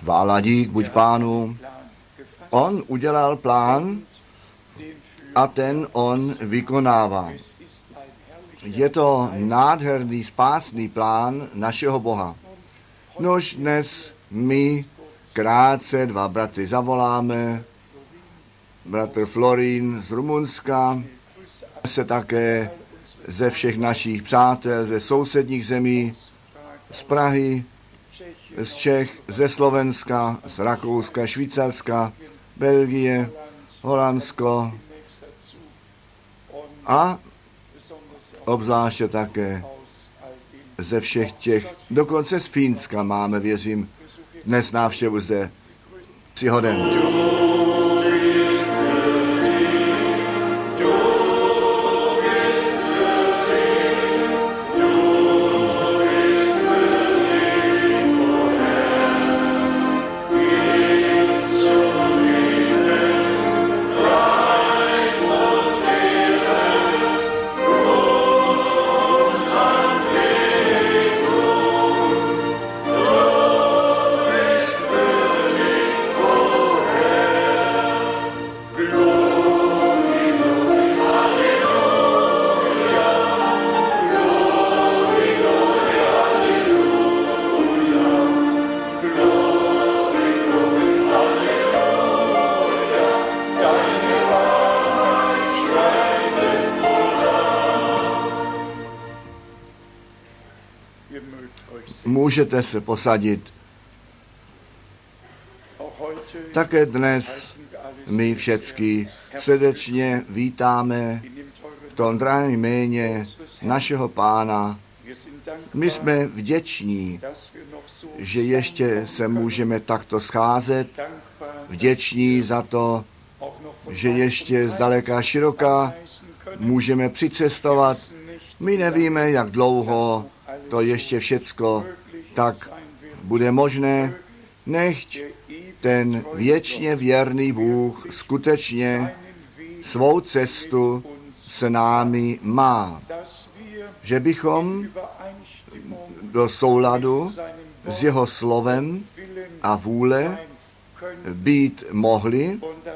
Chvála dík buď Pánu. On udělal plán a ten on vykonává. Je to nádherný spásný plán našeho Boha. Nož dnes my krátce dva bratry zavoláme. Bratr Florín z Rumunska, se také ze všech našich přátel, ze sousedních zemí, z Prahy, z Čech, ze Slovenska, z Rakouska, Švýcarska, Belgie, Holandsko a obzvláště také ze všech těch, dokonce z Fínska máme, věřím, dnes návštěvu zde. Přihoden. Můžete se posadit. Také dnes my všechny srdečně vítáme v tom drahém jméně našeho Pána. My jsme vděční, že ještě se můžeme takto scházet, vděční za to, že ještě zdaleka široka můžeme přicestovat. My nevíme, jak dlouho to ještě všecko tak bude možné, nechť ten věčně věrný Bůh skutečně svou cestu s námi má. Že bychom do souladu s jeho slovem a vůle být mohli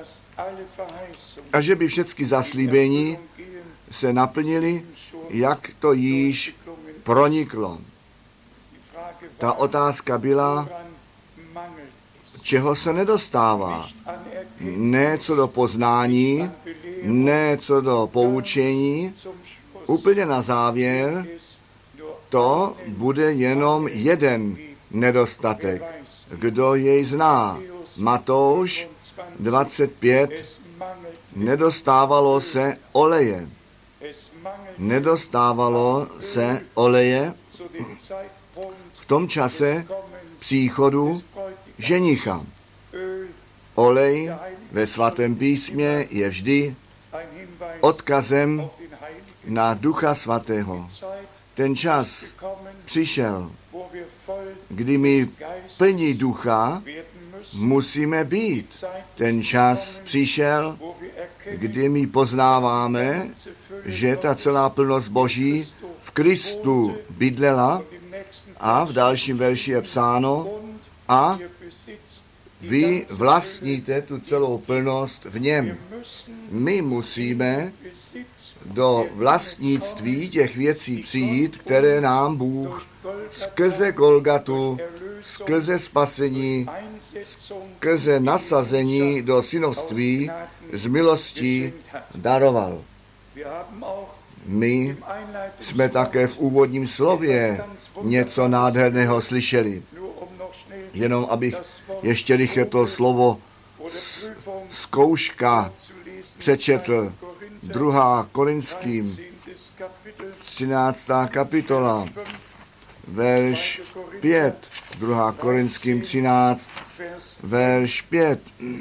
a že by všechny zaslíbení se naplnily, jak to již proniklo. Ta otázka byla, čeho se nedostává. Ne co do poznání, ne co do poučení. Úplně na závěr to bude jenom jeden nedostatek. Kdo jej zná? Matouš 25. Nedostávalo se oleje. Nedostávalo se oleje v tom čase příchodu ženicha. Olej ve svatém písmě je vždy odkazem na Ducha svatého. Ten čas přišel, kdy my plní Ducha musíme být. Ten čas přišel, kdy my poznáváme, že ta celá plnost Boží v Kristu bydlela a v dalším verši je psáno a vy vlastníte tu celou plnost v něm. My musíme do vlastnictví těch věcí přijít, které nám Bůh skrze Golgatu, skrze spasení, skrze nasazení do synovství z milostí daroval. My jsme také v úvodním slově něco nádherného slyšeli. Jenom abych ještě rychle to slovo zkouška přečetl. 2. Korinským, 13. kapitola, verš 5. 2. Korinským 13, verš 5.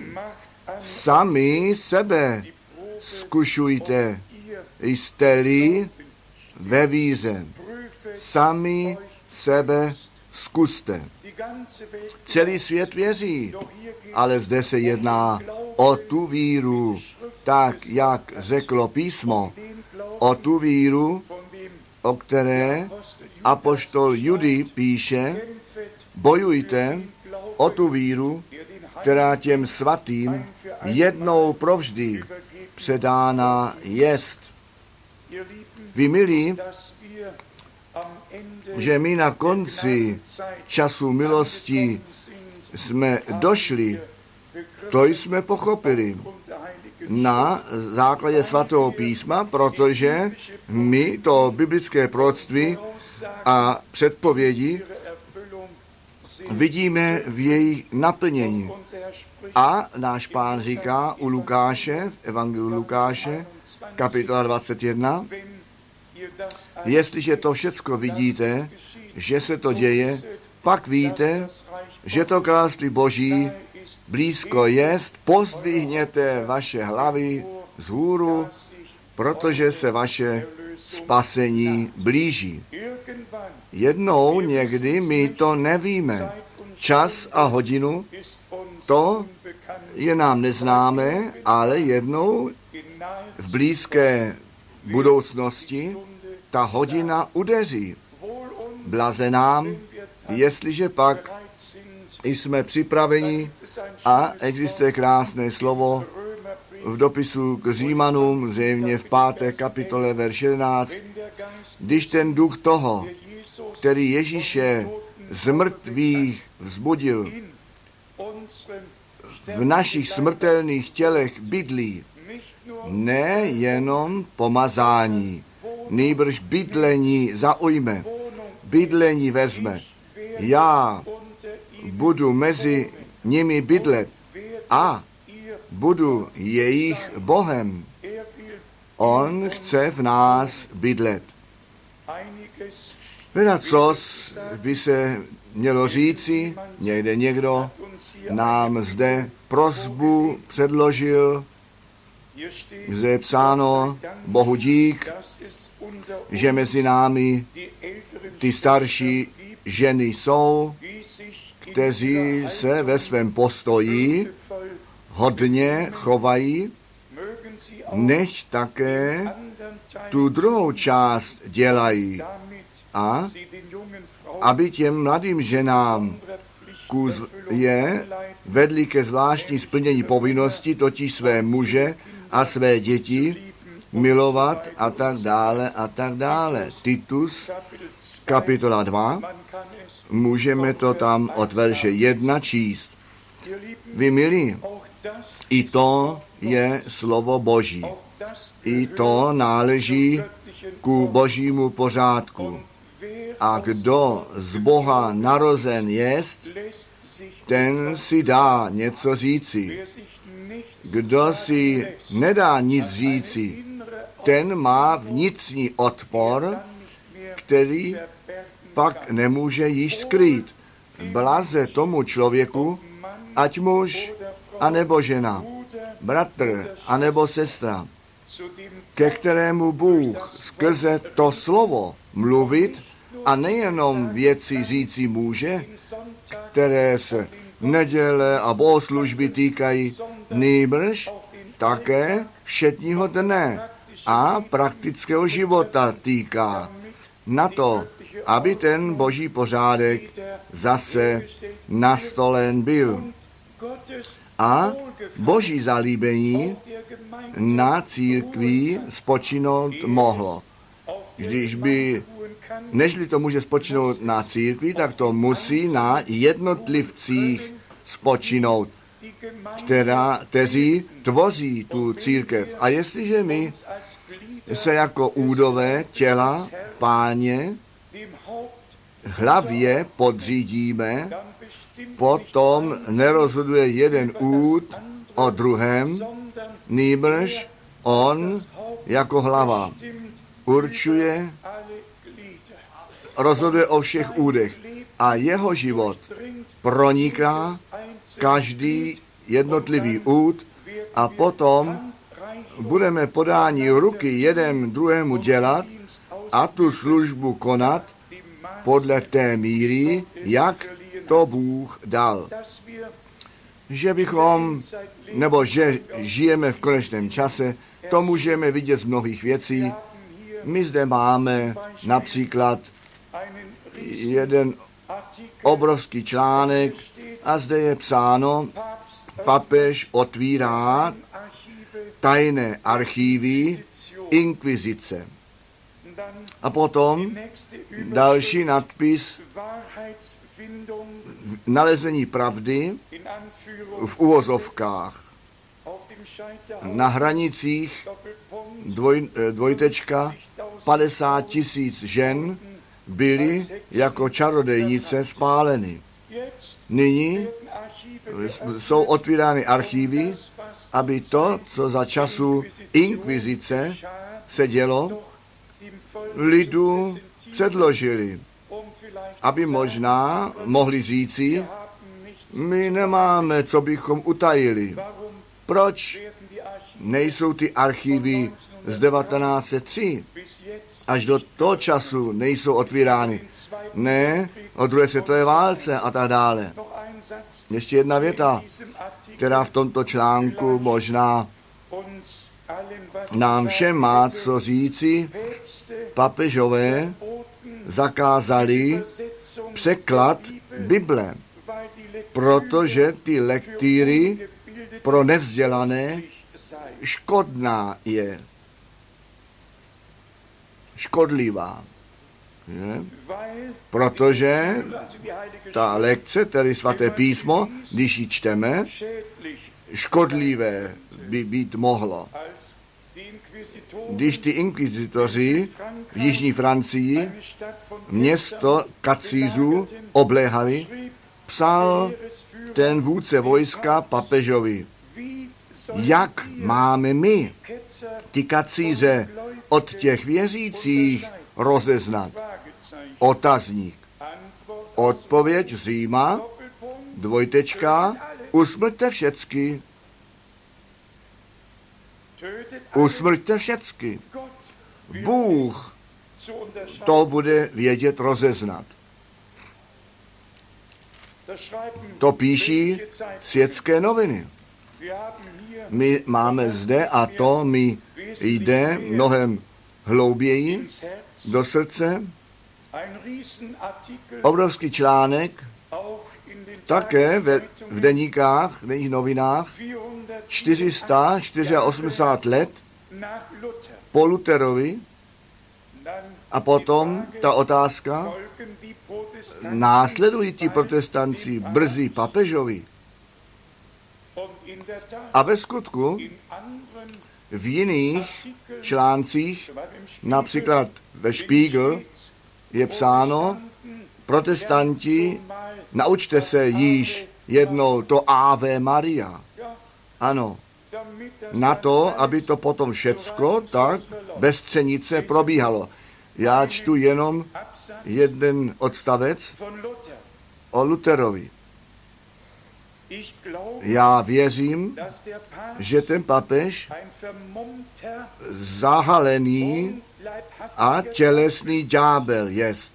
Sami sebe zkušujte, jste-li ve víře. Sami sebe zkuste. Celý svět věří, ale zde se jedná o tu víru, tak jak řeklo písmo, o tu víru, o které apoštol Judy píše, bojujte o tu víru, která těm svatým jednou provždy předána jest. Vy milí, že my na konci času milosti jsme došli, to jsme pochopili na základě svatého písma, protože my to biblické proroctví a předpovědi vidíme v jejich naplnění. A náš Pán říká u Lukáše, v Evangeliu Lukáše, kapitola 21, jestliže to všecko vidíte, že se to děje, pak víte, že to království Boží blízko jest, pozdvihněte vaše hlavy vzhůru, protože se vaše spasení blíží. Jednou někdy my to nevíme. Čas a hodinu, to je nám neznámé, ale jednou v blízké budoucnosti ta hodina udeří. Blaze nám, jestliže pak jsme připraveni a existuje krásné slovo v dopisu k Římanům, zřejmě v 5. kapitole, verš 11, když ten duch toho, který Ježíše z mrtvých vzbudil, v našich smrtelných tělech bydlí, nejenom pomazání, nýbrž bydlení zaujme, bydlení vezme. Já budu mezi nimi bydlet a budu jejich Bohem. On chce v nás bydlet. Ledacos by se mělo říci, někdo nám zde prosbu předložil, zde je psáno, Bohu dík, že mezi námi ty starší ženy jsou, kteří se ve svém postoji hodně chovají, než také tu druhou část dělají. A aby těm mladým ženám je vedli ke zvláštní splnění povinnosti, totiž své muže a své děti milovat a tak dále a tak dále. Titus, kapitola 2, můžeme to tam od verše 1 číst. Vy milí, i to je slovo Boží. I to náleží ku Božímu pořádku. A kdo z Boha narozen jest, ten si dá něco říci. Kdo si nedá nic říci, ten má vnitřní odpor, který pak nemůže již skrýt. Blaze tomu člověku, ať muž, anebo žena, bratr, anebo sestra, ke kterému Bůh skrze to slovo mluvit a nejenom věci říci může, které se neděle a bohoslužby týkají, nýbrž také všedního dne a praktického života týká. Na to, aby ten boží pořádek zase nastolen byl. A boží zalíbení na církvi spočinout mohlo. Nežli to může spočinout na církvi, tak to musí na jednotlivcích spočinout, kteří tvoří tu církev. A jestliže my se jako údové těla Páně hlavě podřídíme, potom nerozhoduje jeden úd o druhém, nýbrž on jako hlava určuje, rozhoduje o všech údech a jeho život proniká každý jednotlivý úd a potom budeme podání ruky jeden druhému dělat a tu službu konat podle té míry, jak to Bůh dal. Že žijeme v konečném čase, to můžeme vidět z mnohých věcí. My zde máme například jeden obrovský článek A zde je psáno, papež otvírá tajné archívy inkvizice. A potom další nadpis nalezení pravdy v uvozovkách. Na hranicích dvojtečka 50 000 žen byly jako čarodejnice spáleny. Nyní jsou otvírány archívy, aby to, co za času inkvizice se dělo, lidu předložili, aby možná mohli říci, my nemáme, co bychom utajili. Proč nejsou ty archívy z 1903 až do toho času nejsou otvírány? Ne, o druhé světové válce a tak dále. Ještě jedna věta, která v tomto článku možná nám všem má co říci. Papežové zakázali překlad Bible, protože ty lektýry pro nevzdělané škodná je. Škodlivá. Je? Protože ta lekce, tedy svaté písmo, když ji čteme, škodlivé by být mohlo. Když ty inkvizitoři v jižní Francii město kacířů obléhali, psal ten vůdce vojska papežovi, jak máme my ty kacíře od těch věřících rozeznat? Otazník. Odpověď z Říma, dvojtečka, usmrťte všecky. Usmrťte všecky. Bůh to bude vědět rozeznat. To píší světské noviny. My máme zde, a to mi jde mnohem hlouběji do srdce, obrovský článek, také v denních novinách, 484 let po Lutherovi, a potom ta otázka, následují ti protestanci brzy papežovi. A ve skutku v jiných článcích, například ve Spiegel, je psáno, protestanti, naučte se již jednou to Ave Maria. Ano, na to, aby to potom všecko tak bez třenice probíhalo. Já čtu jenom jeden odstavec o Lutherovi. Já věřím, že ten papež zahalený a tělesný ďábel jest.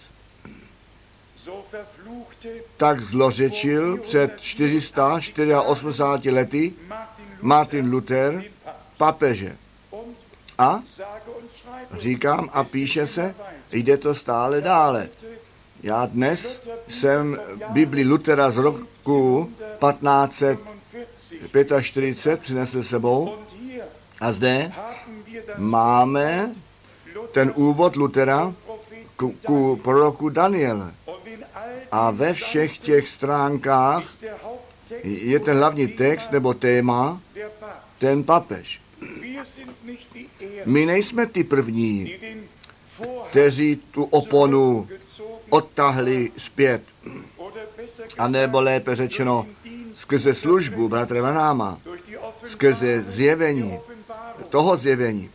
Tak zlořečil před 484 lety Martin Luther papeže. A říkám a píše se, jde to stále dále. Já dnes jsem Bibli Luthera z roku 1545 přinesl sebou a zde máme ten úvod Luthera ku proroku Daniele. A ve všech těch stránkách je ten hlavní text nebo téma ten papež. My nejsme ty první, kteří tu oponu odtahli zpět. A nebo lépe řečeno, skrze službu bratra Vanáma, skrze zjevení, toho zjevení.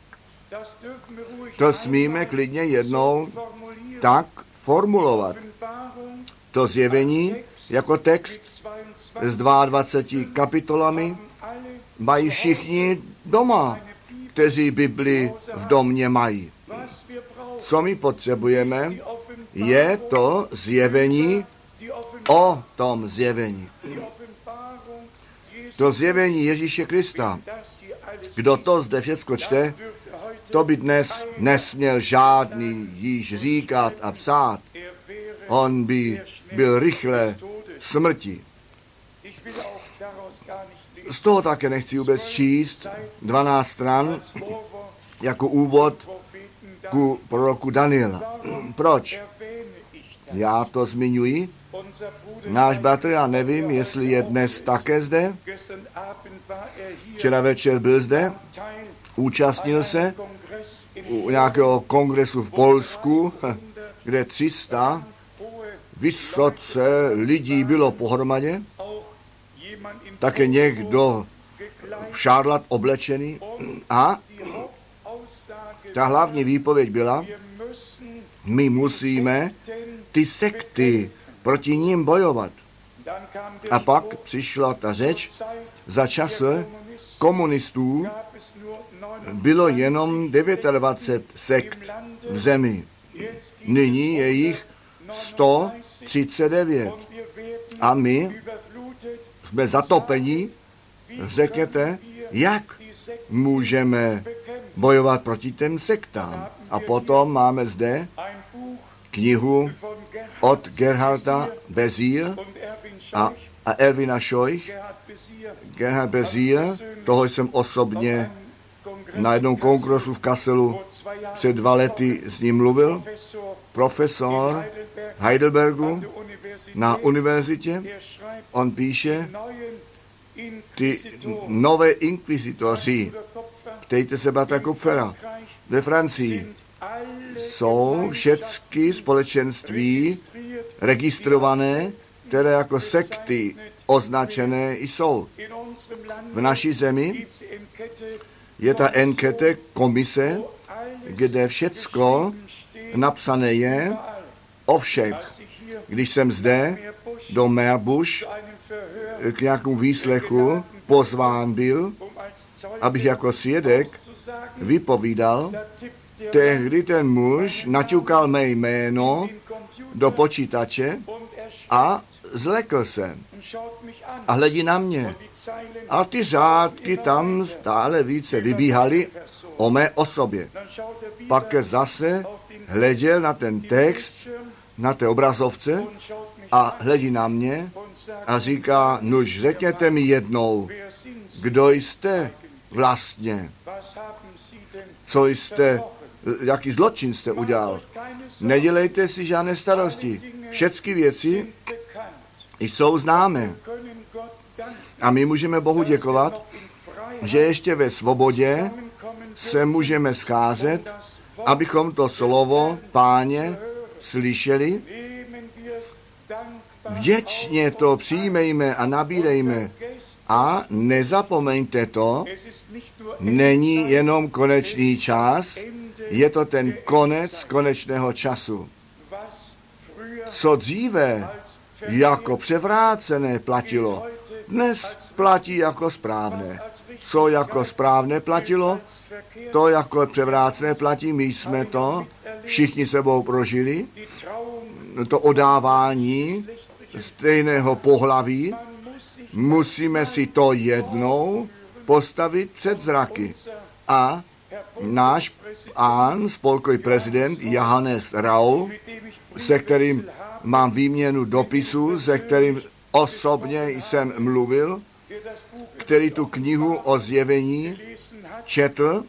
To smíme klidně jednou tak formulovat. To zjevení jako text s 22 kapitolami mají všichni doma, kteří Bibli v domě mají. Co my potřebujeme, je to zjevení o tom zjevení. To zjevení Ježíše Krista. Kdo to zde všecko čte, to by dnes nesměl žádný již říkat a psát. On by byl rychle smrti. z toho také nechci vůbec číst 12 stran jako úvod ku proroku Daniela. Proč? Já to zmiňuji. Náš bratr, já nevím, jestli je dnes také zde. Včera večer byl zde, účastnil se u nějakého kongresu v Polsku, kde 300 vysoce lidí bylo pohromadě, také někdo v šárlat oblečený a ta hlavní výpověď byla, my musíme ty sekty proti ním bojovat. A pak přišla ta řeč, za času komunistů bylo jenom 29 sekt v zemi. Nyní je jich 139. A my jsme zatopeni. Řekněte, jak můžeme bojovat proti těm sektám. A potom máme zde knihu od Gerharda Bezier a Erwina Scheuch. Gerhard Bezier, toho jsem osobně na jednom kongresu v Kasselu před 2 lety s ním mluvil. Profesor Heidelbergu na univerzitě. On píše, ty nové inkvizitoři, ptejte se bratra Kupfera, ve Francii jsou všechny společenství registrované, které jako sekty označené jsou. V naší zemi je ta enkete komise, kde všecko napsané je o všech. Když jsem zde do Meerbusch k nějakému výslechu pozván byl, abych jako svědek vypovídal, tehdy ten muž naťukal mé jméno do počítače a zlekl se a hledí na mě. A ty řádky tam stále více vybíhaly o mé osobě. Pak zase hleděl na ten text, na té obrazovce a hledí na mě a říká, nuž řekněte mi jednou, kdo jste vlastně, co jste, jaký zločin jste udělal. Nedělejte si žádné starosti. Všechny věci jsou známé. A my můžeme Bohu děkovat, že ještě ve svobodě se můžeme scházet, abychom to slovo Páně slyšeli. Vděčně to přijmejme a nabírejme. A nezapomeňte to, není jenom konečný čas, je to ten konec konečného času. Co dříve jako převrácené platilo, dnes platí jako správné. Co jako správné platilo, to jako převrácené platí. My jsme to všichni sebou prožili, to odávání stejného pohlaví. Musíme si to jednou postavit před zraky. A náš pán, spolkový prezident Johannes Rau, se kterým mám výměnu dopisů, se kterým osobně jsem mluvil, který tu knihu o zjevení četl,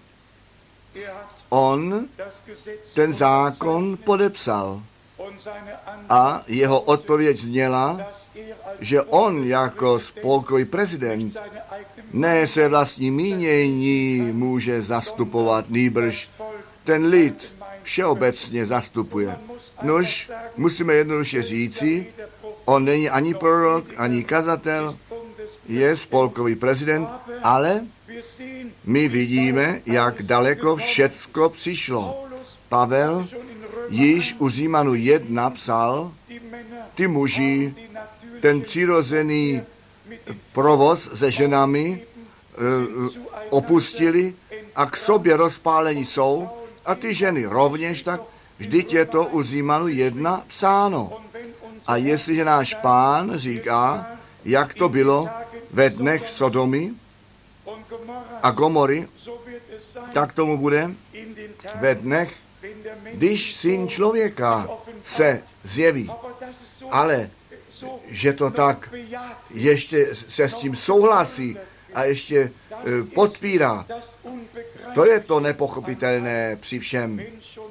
on ten zákon podepsal. A jeho odpověď zněla, že on jako spolkový prezident ne se vlastní mínění může zastupovat, nýbrž ten lid všeobecně zastupuje. Nož musíme jednoduše říci, on není ani prorok, ani kazatel, je spolkový prezident, ale my vidíme, jak daleko všecko přišlo. Pavel již u Římanu 1 psal, ty muži, ten přirozený provoz se ženami opustili a k sobě rozpálení jsou a ty ženy rovněž tak, vždyť je to u Římanu 1 psáno. A jestliže náš pán říká, jak to bylo ve dnech Sodomy a Gomory, tak tomu bude ve dnech, když syn člověka se zjeví. Ale že to tak ještě se s tím souhlasí a ještě podpírá. To je to nepochopitelné při všem.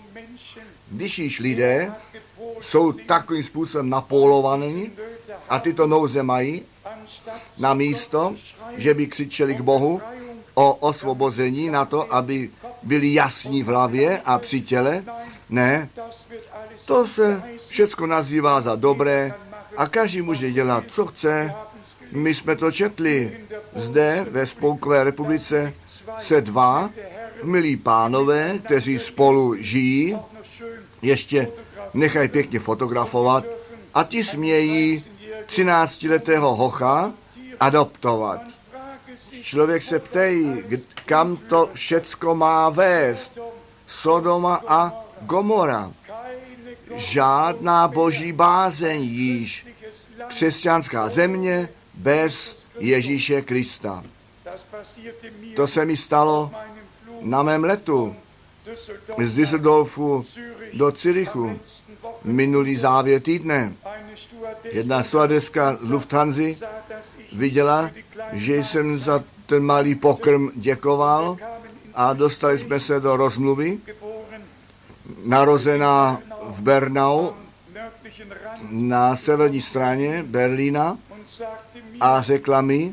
Když již lidé jsou takovým způsobem napolovaní a tyto nouze mají, na místo, že by křičeli k Bohu o osvobození na to, aby byli jasní v hlavě a při těle, ne, to se všecko nazývá za dobré a každý může dělat, co chce. My jsme to četli. Zde ve Spolkové republice se dva milí pánové, kteří spolu žijí, ještě nechají pěkně fotografovat a ti smějí 13letého hocha adoptovat. Člověk se ptají, kam to všecko má vést. Sodoma a Gomora. Žádná boží bázeň již. Křesťanská země bez Ježíše Krista. To se mi stalo na mém letu z Düsseldorfu do Zürichu. Minulý závěr týdne. Jedna stewardesska z Lufthansa viděla, že jsem za ten malý pokrm děkoval a dostali jsme se do rozmluvy. Narozená v Bernau na severní straně Berlína a řekla mi,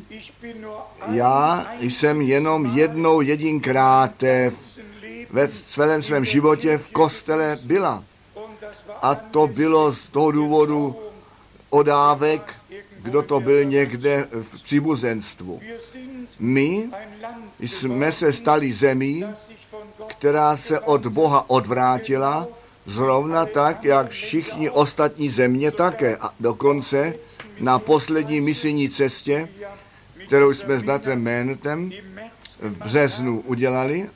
já jsem jenom jedinkrát ve celém svém životě v kostele byla. A to bylo z toho důvodu odávek, kdo to byl někde v příbuzenstvu. My jsme se stali zemí, která se od Boha odvrátila, zrovna tak, jak všichni ostatní země také. A dokonce na poslední misijní cestě, kterou jsme s bratrem Ménetem v březnu udělali,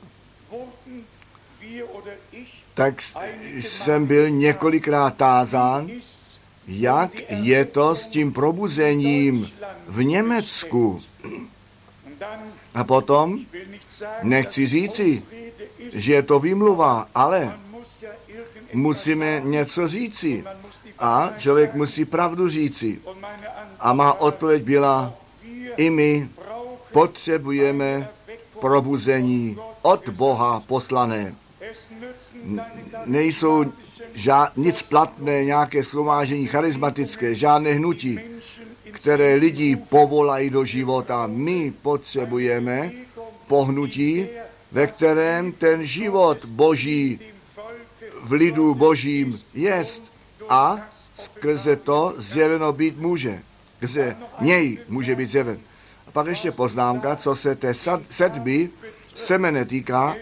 tak jsem byl několikrát tázán, jak je to s tím probuzením v Německu. A potom, nechci říci, že je to výmluva, ale musíme něco říci. A člověk musí pravdu říci. A má odpověď byla, i my potřebujeme probuzení od Boha poslané. Nejsou nic platné, nějaké shromáždění charismatické, žádné hnutí, které lidi povolají do života. My potřebujeme pohnutí, ve kterém ten život Boží v lidu Božím jest a skrze to zjeveno být může. Skrze něj může být zjeven. A pak ještě poznámka, co se té sedby semene týká.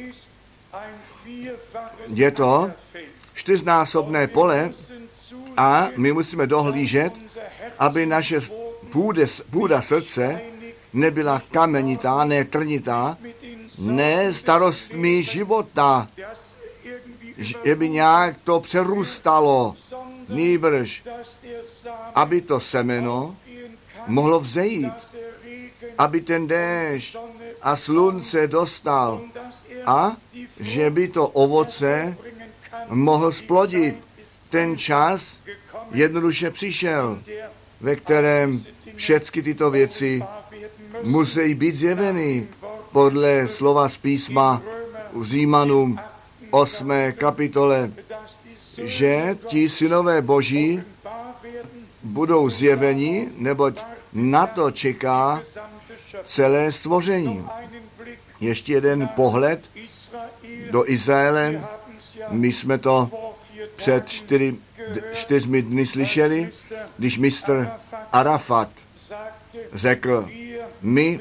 Je to 4násobné pole a my musíme dohlížet, aby naše půda srdce nebyla kamenitá, ne trnitá, ne starostmi života, že by nějak to přerůstalo, nýbrž, aby to semeno mohlo vzejít, aby ten déšť a slunce dostal a že by to ovoce mohl splodit. Ten čas jednoduše přišel, ve kterém všechny tyto věci musí být zjeveny podle slova z písma v Římanům 8. kapitole, že ti synové Boží budou zjeveni, neboť na to čeká celé stvoření. Ještě jeden pohled do Izraele. My jsme to před 4 dny slyšeli, když mistr Arafat řekl, my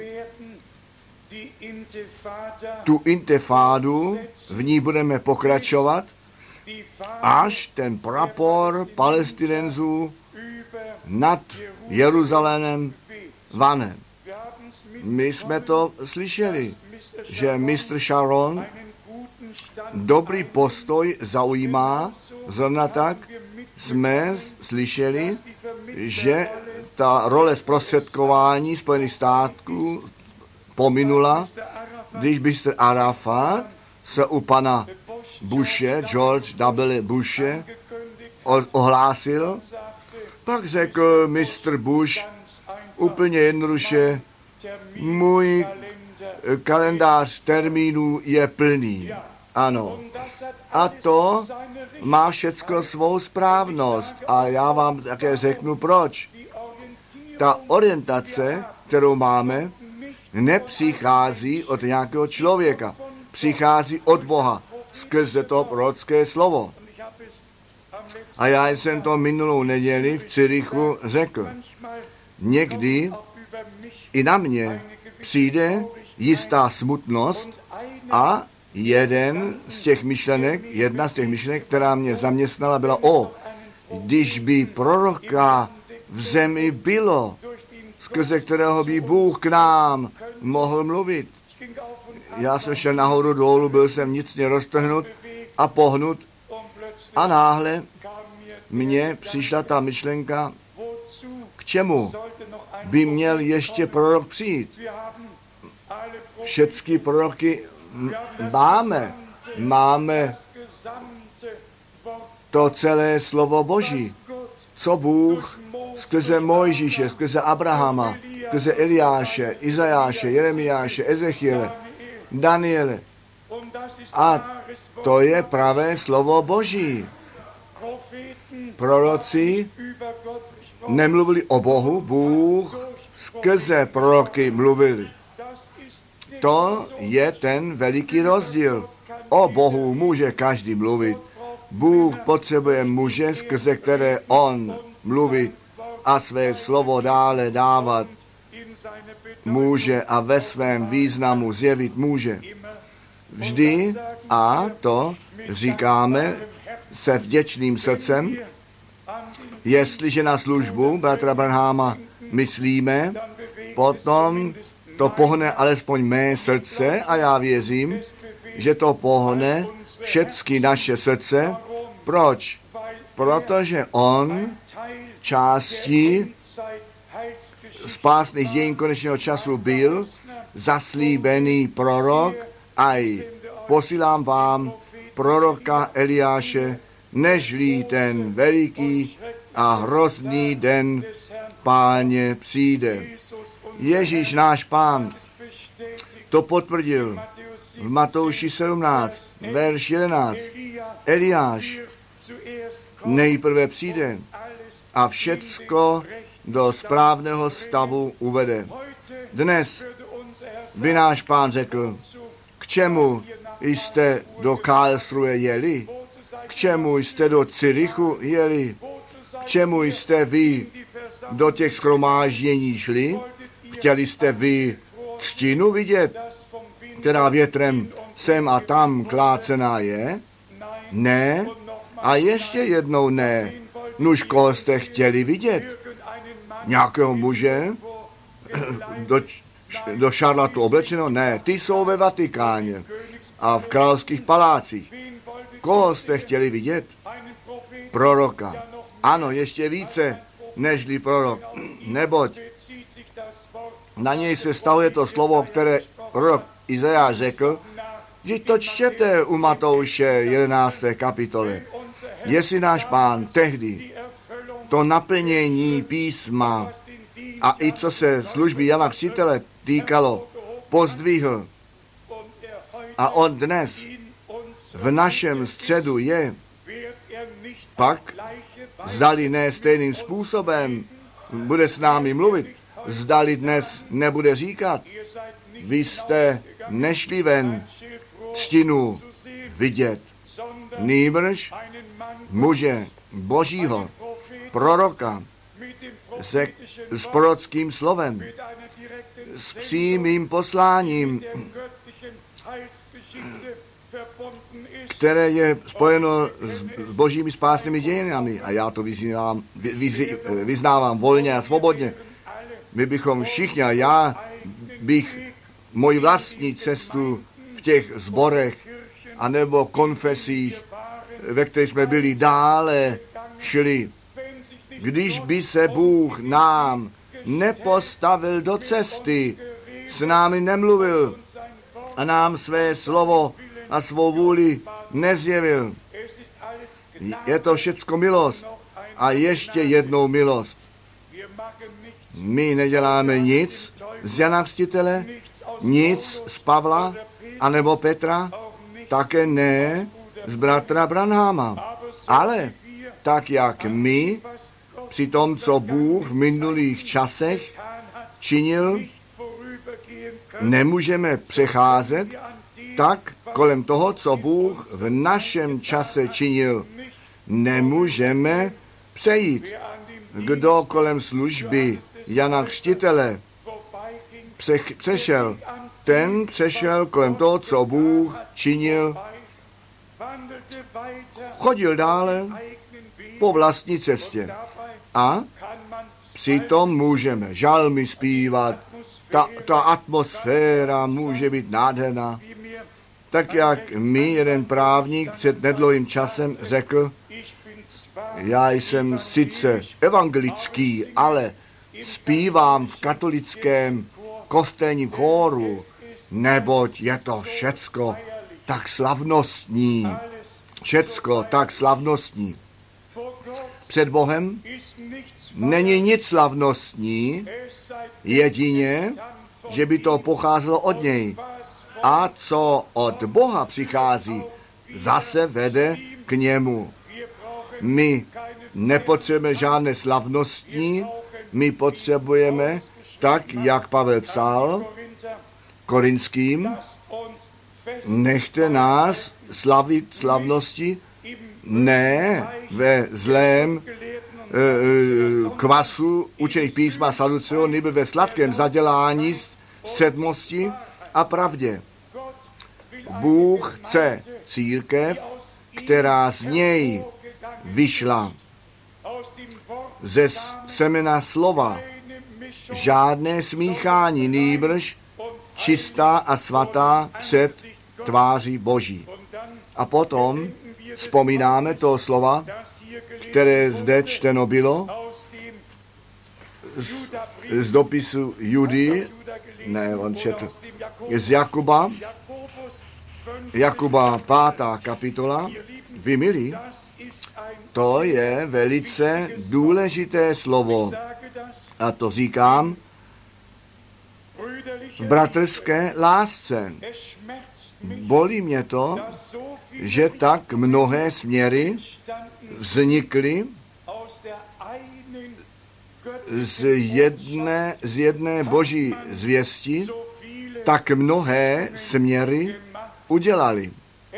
tu intifádu, v ní budeme pokračovat, až ten prapor Palestinenzů nad Jeruzalémem vane. My jsme to slyšeli, že mistr Sharon dobrý postoj zaujímá, zrovna tak jsme slyšeli, že ta role zprostředkování Spojených států pominula, když mistr Arafat se u pana Bushe, George W. Bushe, ohlásil, pak řekl mistr Bush úplně jednoduše, Můj kalendář termínů je plný. Ano. A to má všecko svou správnost. A já vám také řeknu proč. Ta orientace, kterou máme, nepřichází od nějakého člověka. Přichází od Boha skrze to prorocké slovo. A já jsem to minulou neděli v Cyrichu řekl. Někdy i na mě přijde jistá smutnost a jedna z těch myšlenek, která mě zaměstnala, byla když by proroka v zemi bylo, skrze kterého by Bůh k nám mohl mluvit. Já jsem šel nahoru dolů, byl jsem vnitřně roztrhnut a pohnut a náhle mně přišla ta myšlenka, k čemu by měl ještě prorok přijít. Všechny proroky máme to celé slovo Boží, co Bůh skrze Mojžíše, skrze Abrahama, skrze Eliáše, Izajáše, Jeremiáše, Ezechiele, Daniele. A to je pravé slovo Boží. Proroci nemluvili o Bohu, Bůh skrze proroky mluvil. To je ten veliký rozdíl. O Bohu může každý mluvit. Bůh potřebuje muže, skrze které on mluví a své slovo dále dávat může a ve svém významu zjevit může. Vždy, a to říkáme se vděčným srdcem, jestliže na službu bratra Branhama myslíme, potom to pohne alespoň mé srdce a já věřím, že to pohne všechny naše srdce. Proč? Protože on částí spásných dějin konečného času byl zaslíbený prorok a posílám vám proroka Eliáše, nežli ten veliký a hrozný den Páně přijde. Ježíš náš Pán to potvrdil v Matouši 17, verš 11. Eliáš nejprve přijde a všecko do správného stavu uvede. Dnes by náš Pán řekl, k čemu jste do Karlsruhe jeli? K čemu jste do Cyrichu jeli? K čemu jste vy do těch shromáždění šli? Chtěli jste vy třtinu vidět, která větrem sem a tam klácená je? Ne. A ještě jednou ne. Nuž, koho jste chtěli vidět? Nějakého muže do šarlatu oblečeno? Ne, ty jsou ve Vatikáně a v královských palácích. Koho jste chtěli vidět? Proroka. Ano, ještě více nežli prorok. Neboť na něj se stahuje to slovo, které prorok Izajáš řekl, že to čtěte u Matouše 11. kapitole. Jestli náš Pán tehdy to naplnění písma a i co se služby Jana Křtitele týkalo, pozdvihl a on dnes v našem středu je, pak zdali ne stejným způsobem bude s námi mluvit, zdali dnes nebude říkat, vy jste nešli ven třtinu vidět, nýbrž muže Božího, proroka, s prorockým slovem, s přímým posláním, které je spojeno s božími spásnými dějinami. A já to vyznávám volně a svobodně. My bychom všichni, a já bych moji vlastní cestu v těch sborech anebo konfesích, ve kterých jsme byli, dále šli. Když by se Bůh nám nepostavil do cesty, s námi nemluvil a nám své slovo a svou vůli nezjevil. Je to všecko milost a ještě jednou milost. My neděláme nic z Jana Křtitele, nic z Pavla, anebo Petra, také ne z bratra Branhama. Ale tak, jak my při tom, co Bůh v minulých časech činil, nemůžeme přecházet, tak kolem toho, co Bůh v našem čase činil, nemůžeme přejít. Kdo kolem služby Jana Křtitele přešel, ten přešel kolem toho, co Bůh činil, chodil dále po vlastní cestě. A přitom můžeme žalmy zpívat, ta atmosféra může být nádherná. Tak jak mi jeden právník před nedlouhým časem řekl, já jsem sice evangelický, ale zpívám v katolickém kostelním chóru, neboť je to všecko tak slavnostní. Všecko tak slavnostní. Před Bohem není nic slavnostní, jedině, že by to pocházelo od něj. A co od Boha přichází, zase vede k němu. My nepotřebujeme žádné slavnostní, my potřebujeme, tak jak Pavel psal Korinským, nechte nás slavit slavnosti, ne ve zlém kvasu učení písma saduceho, nebo ve sladkém zadělání středmosti a pravdě. Bůh chce církev, která z něj vyšla ze semena slova. Žádné smíchání, nýbrž čistá a svatá před tváří Boží. A potom vzpomínáme to slova, které zde čteno bylo z dopisu Judy, ne, on četl, z Jakuba 5. kapitola. Vy milí, to je velice důležité slovo. A to říkám v bratrské lásce. Bolí mě to, že tak mnohé směry vznikly z jedné boží zvěsti, tak mnohé směry udělali.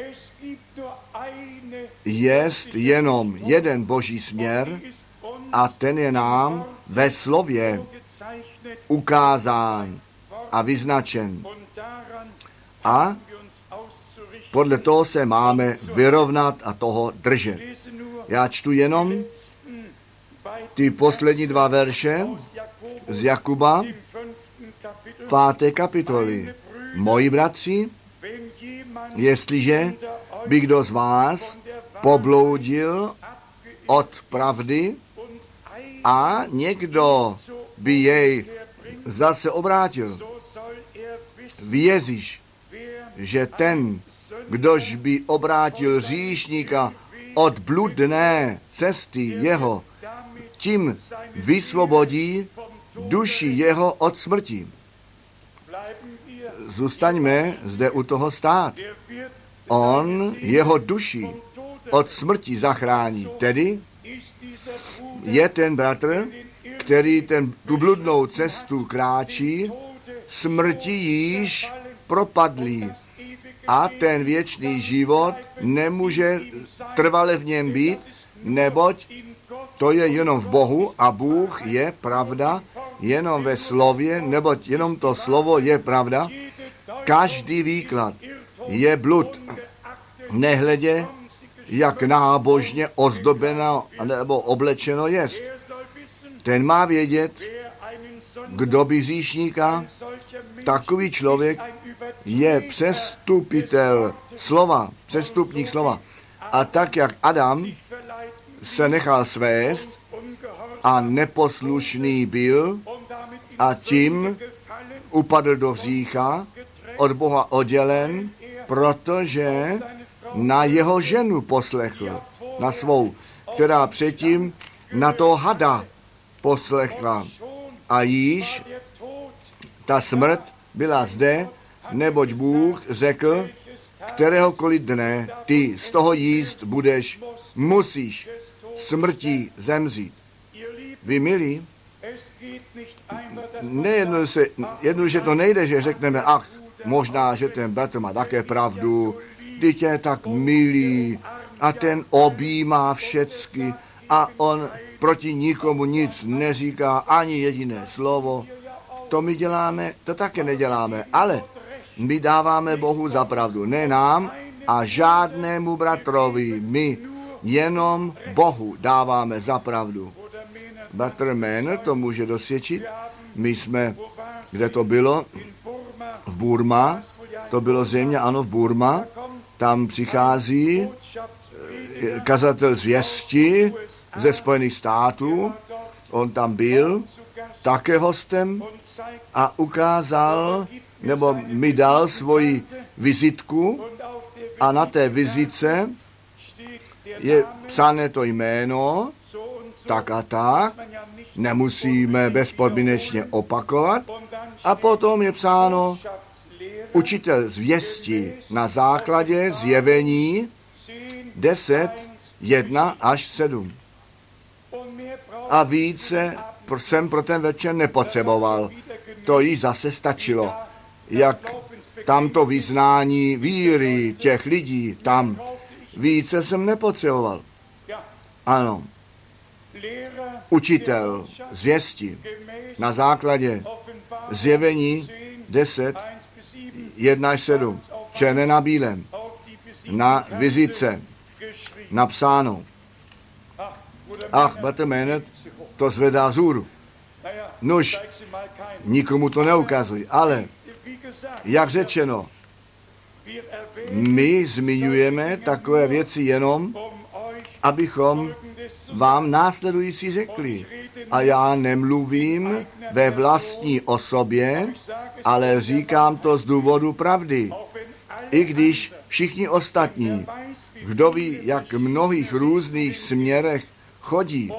Jest jenom jeden boží směr a ten je nám ve slově ukázán a vyznačen. A podle toho se máme vyrovnat a toho držet. Já čtu jenom ty poslední 2 verše z Jakuba 5. kapitoly. Moji bratři, jestliže by kdo z vás pobloudil od pravdy a někdo by jej zase obrátil, vězíš, že ten, kdož by obrátil hříšníka od bludné cesty jeho, tím vysvobodí duši jeho od smrti. Zůstaňme zde u toho stát. On jeho duši od smrti zachrání. Tedy je ten bratr, který tu bludnou cestu kráčí, smrti již propadlý. A ten věčný život nemůže trvale v něm být, neboť to je jenom v Bohu a Bůh je pravda jenom ve slově, neboť jenom to slovo je pravda. Každý výklad je blud, nehledě, jak nábožně ozdobeno nebo oblečeno jest. Ten má vědět, kdo by hříšníka, takový člověk je přestupitel slova, přestupník slova. A tak, jak Adam se nechal svést a neposlušný byl a tím upadl do hřícha, od Boha oddělen, protože na jeho ženu poslechl, na svou, která předtím na toho hada poslechla. A již ta smrt byla zde, neboť Bůh řekl, kteréhokoliv dne ty z toho jíst budeš, musíš smrtí zemřít. Vy milí, jednoduše to nejde, že řekneme, ach, možná, že ten bratr má také pravdu, teď je tak milý a ten objímá všecky a on proti nikomu nic neříká, ani jediné slovo. To my děláme, to také neděláme, ale my dáváme Bohu za pravdu, ne nám a žádnému bratrovi, my jenom Bohu dáváme za pravdu. Bratr Mann to může dosvědčit. My jsme, kde to bylo? V Burma. To bylo zřejmě, ano, v Burma. Tam přichází kazatel zvěsti ze Spojených států. On tam byl také hostem a ukázal, nebo mi dal svoji vizitku a na té vizitce je psané to jméno, tak a tak, nemusíme bezpodmínečně opakovat. A potom je psáno učitel zvěsti na základě zjevení 10, 1 až 7. A více jsem pro ten večer nepotřeboval. To již zase stačilo. Jak tamto vyznání víry těch lidí, tam více jsem nepotřeboval. Ano. Učitel zvěsti na základě zjevení 10, 1 až 7. Černé na bílém. Na vizitce napsáno. Ach, bratr Mann, to zvedá vzhůru. Nuž, nikomu to neukazuj, ale jak řečeno, my zmiňujeme takové věci jenom, abychom vám následující řekli. A já nemluvím ve vlastní osobě, ale říkám to z důvodu pravdy. I když všichni ostatní, kdo ví, jak mnohých různých směrech chodí,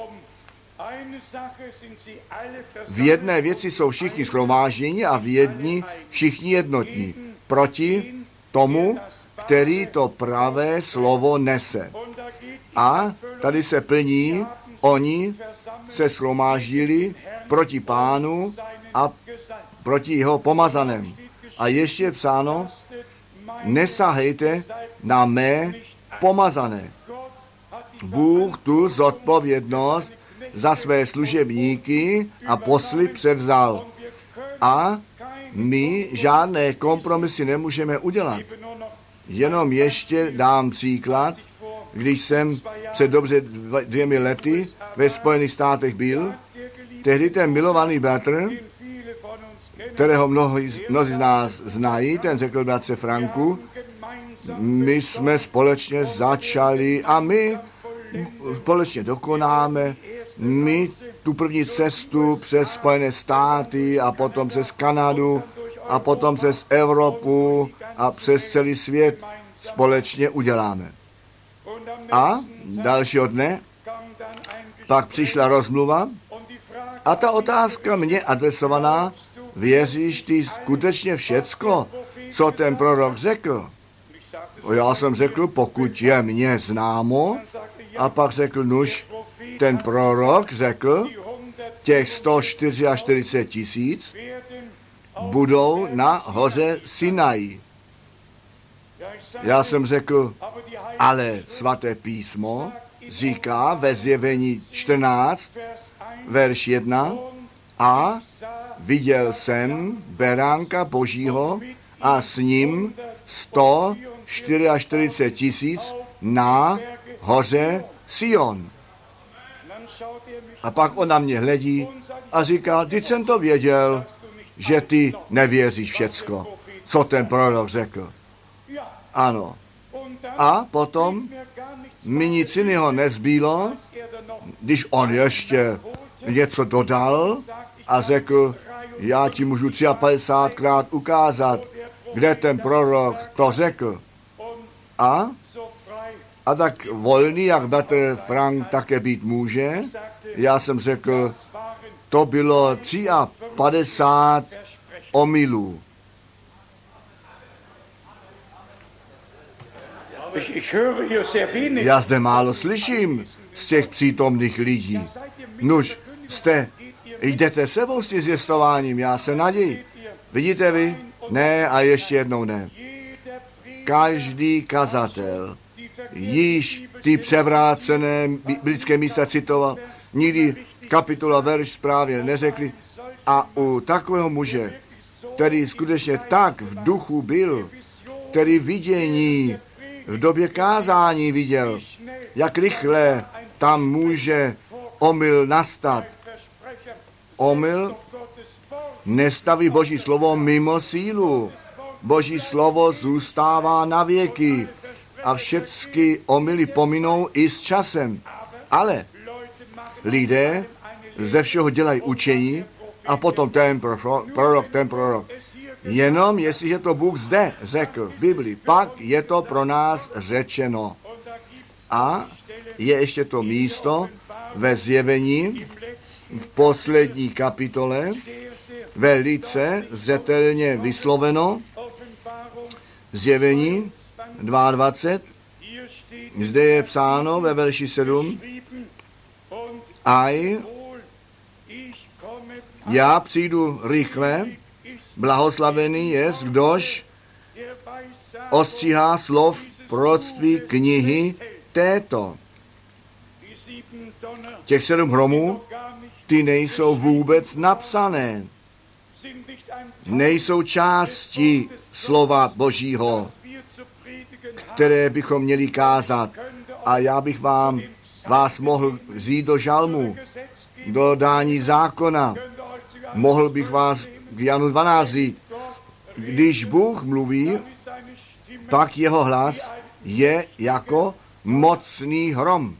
v jedné věci jsou všichni shromážděni a v jední všichni jednotní. Proti tomu, který to pravé slovo nese. A tady se plní, oni se shromáždili proti Pánu a proti jeho pomazaném. A ještě je psáno, nesahejte na mé pomazané. Bůh tu zodpovědnost za své služebníky a posly převzal. A my žádné kompromisy nemůžeme udělat. Jenom ještě dám příklad, když jsem před dobře 2 lety ve Spojených státech byl, tehdy ten milovaný bratr, kterého mnozí z nás znají, ten řekl bratře Franku, my jsme společně začali a my společně dokonáme, my tu první cestu přes Spojené státy a potom přes Kanadu a potom přes Evropu a přes celý svět společně uděláme. A dalšího dne pak přišla rozmluva a ta otázka mě adresovaná, věříš ty skutečně všecko, co ten prorok řekl? Já jsem řekl, pokud je mně známo, a pak řekl, nuž, ten prorok řekl, těch 144 000 budou na hoře Sinai. Já jsem řekl, ale svaté písmo říká ve zjevení 14, verš 1, a viděl jsem beránka Božího a s ním 144 000 na hoře Sion. A pak on na mě hledí a říká, teď jsem to věděl, že ty nevěříš všecko, co ten prorok řekl. Ano. A potom mi nic jiného nezbýlo, když on ještě něco dodal a řekl, já ti můžu 53krát ukázat, kde ten prorok to řekl. A tak volný, jak bratr Frank také být může, já jsem řekl, to bylo 53 omylů. Já zde málo slyším z těch přítomných lidí. Nuž, jdete sebou s tím zvěstováním, já se naději. Vidíte vy? Ne a ještě jednou ne. Každý kazatel již ty převrácené biblické místa citoval, nikdy kapitola, verš správně neřekli. A u takového muže, který skutečně tak v duchu byl, který vidění v době kázání viděl, jak rychle tam může omyl nastat. Omyl nestaví Boží slovo mimo sílu. Boží slovo zůstává na věky a všechny omyly pominou i s časem. Ale lidé ze všeho dělají učení a potom ten prorok. Jenom jestliže to Bůh zde řekl v Biblii, pak je to pro nás řečeno. A je ještě to místo ve Zjevení v poslední kapitole velice zřetelně vysloveno. Zjevení 22. Zde je psáno ve verši 7. Aj, já přijdu rychle, blahoslavený jest, kdož ostříhá slov proroctví knihy této. Těch 7 hromů, ty nejsou vůbec napsané. Nejsou části slova Božího, které bychom měli kázat. A já bych vás mohl vzít do žalmu, do dání zákona. Mohl bych vás k Janu 12 vzít. Když Bůh mluví, pak jeho hlas je jako mocný hrom.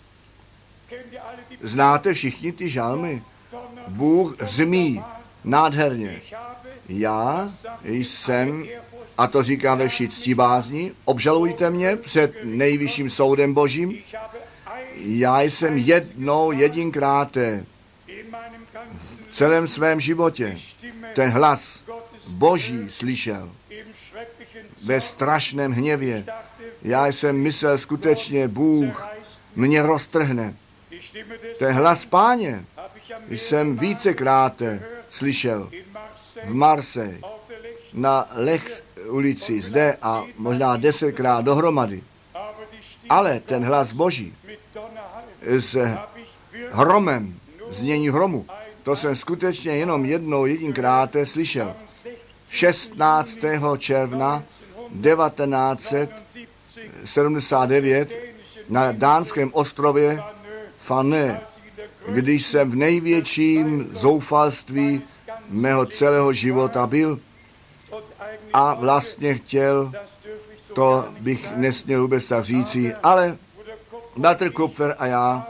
Znáte všichni ty žalmy? Bůh hřmí nádherně. Já jsem, a to říká ve vší ctibázni, obžalujte mě před nejvyšším soudem Božím. Já jsem jedinkrát v celém svém životě ten hlas Boží slyšel ve strašném hněvě. Já jsem myslel skutečně, Bůh mě roztrhne. Ten hlas Páně jsem vícekrát slyšel v Marseille, na Lex ulici zde a možná 10krát dohromady. Ale ten hlas Boží s hromem, znění hromu, to jsem skutečně jenom jedinkrát slyšel. 16. června 1979 na dánském ostrově Fanø, když jsem v největším zoufalství mého celého života byl a vlastně chtěl, to bych nesměl vůbec tak říci, ale bratr Kupfer a já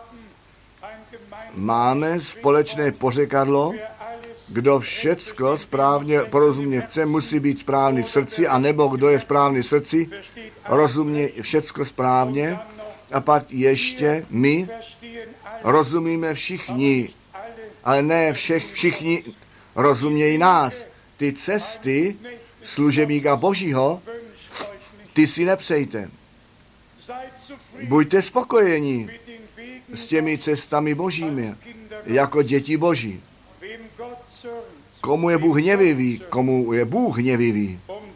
máme společné pořekadlo, kdo všecko správně porozumě chce, musí být správný v srdci, anebo kdo je správný v srdci, rozumí všecko správně. A pak ještě my rozumíme všichni, ale ne všichni rozumějí nás. Ty cesty služebníka Božího, ty si nepřejte. Buďte spokojeni s těmi cestami Božími, jako děti Boží. Komu je Bůh hněvivý,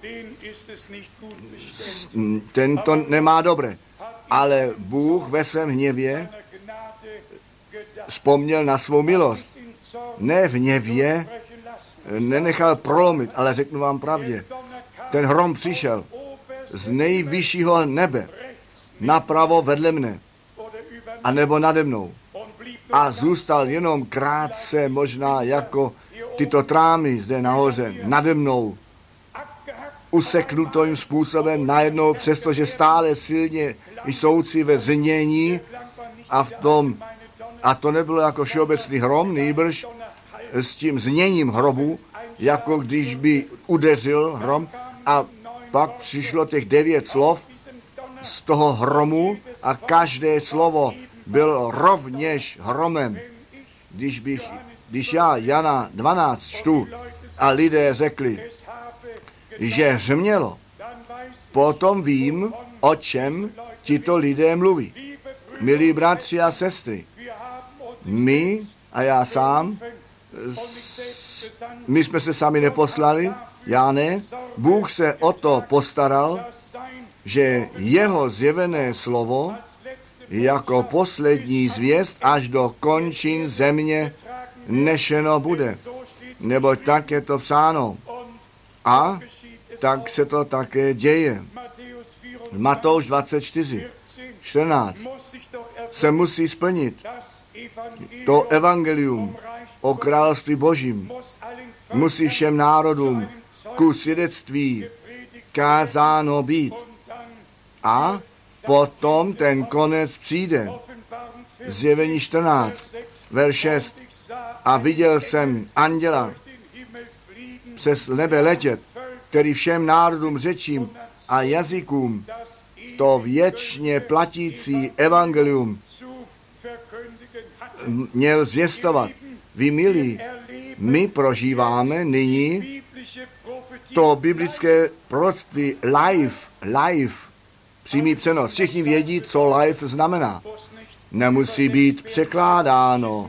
ten to nemá dobré. Ale Bůh ve svém hněvě vzpomněl na svou milost. Ne v hněvě, nenechal prolomit, ale řeknu vám pravdě. Ten hrom přišel z nejvyššího nebe, napravo vedle mne, anebo nade mnou. A zůstal jenom krátce, možná jako tyto trámy zde nahoře, nade mnou. Useknutým způsobem najednou, přestože stále silně jsoucí ve znění a to nebylo jako všeobecný hrom, nýbrž s tím zněním hrobu, jako když by udeřil hrom a pak přišlo těch 9 slov z toho hromu a každé slovo bylo rovněž hromem. Když bych když já Jana 12 čtu a lidé řekli, že hřmělo, potom vím, o čem tito lidé mluví. Milí bratři a sestry, my a já sám, my jsme se sami neposlali, já ne, Bůh se o to postaral, že jeho zjevené slovo jako poslední zvěst až do končin země nešeno bude. Neboť tak je to psáno. A tak se to také děje. Matouš 24, 14 se musí splnit. To evangelium o království Božím musí všem národům ku svědectví kázáno být. A potom ten konec přijde. Zjevení 14, verš 6. A viděl jsem anděla přes nebe letět, který všem národům, řečím a jazykům to věčně platící evangelium měl zvěstovat. Vy milí, my nyní to biblické proroctví live, přímý přenos. Všichni vědí, co live znamená. Nemusí být překládáno.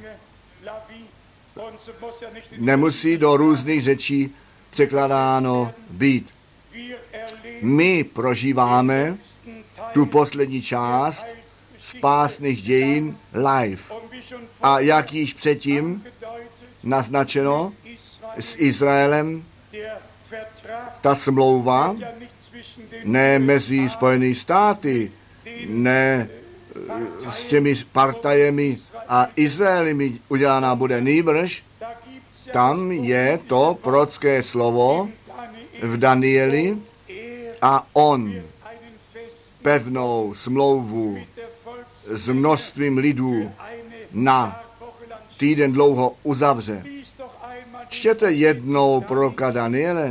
Nemusí do různých řečí překládáno být. My prožíváme tu poslední část spásných dějin live. A jak již předtím naznačeno s Izraelem, ta smlouva ne mezi Spojenými státy, ne s těmi partajemi a Izraelemi udělaná bude, nýbrž tam je to prorocké slovo v Danieli a on pevnou smlouvu s množstvím lidů na týden dlouho uzavře. Čtěte jednou proroka Daniele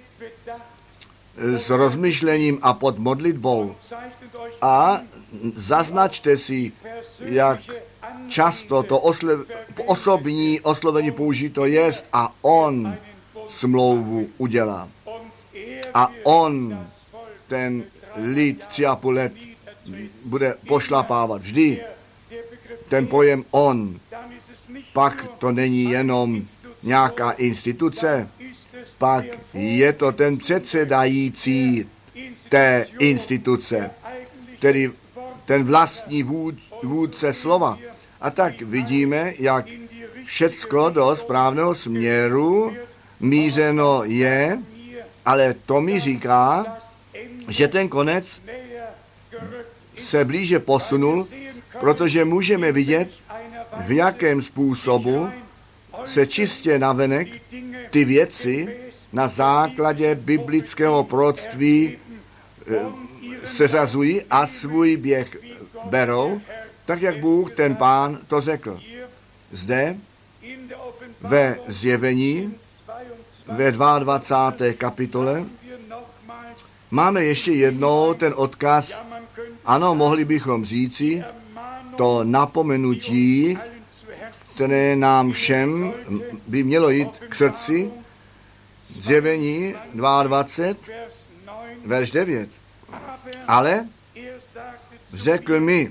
s rozmyšlením a pod modlitbou a zaznačte si, jak často to osobní oslovení použito jest a on smlouvu udělá. A on ten lid 3,5 let bude pošlapávat. Vždy ten pojem on, pak to není jenom nějaká instituce, pak je to ten předsedající té instituce, tedy ten vlastní vůdce slova. A tak vidíme, jak všecko do správného směru mířeno je, ale to mi říká, že ten konec se blíže posunul, protože můžeme vidět, v jakém způsobu se čistě navenek ty věci na základě biblického proroctví seřazují a svůj běh berou, tak jak Bůh, ten Pán, to řekl. Zde ve zjevení ve 22. kapitole máme ještě jednou ten odkaz, ano, mohli bychom říci, to napomenutí, které nám všem by mělo jít k srdci, zjevení 22, verš 9. Ale řekl mi,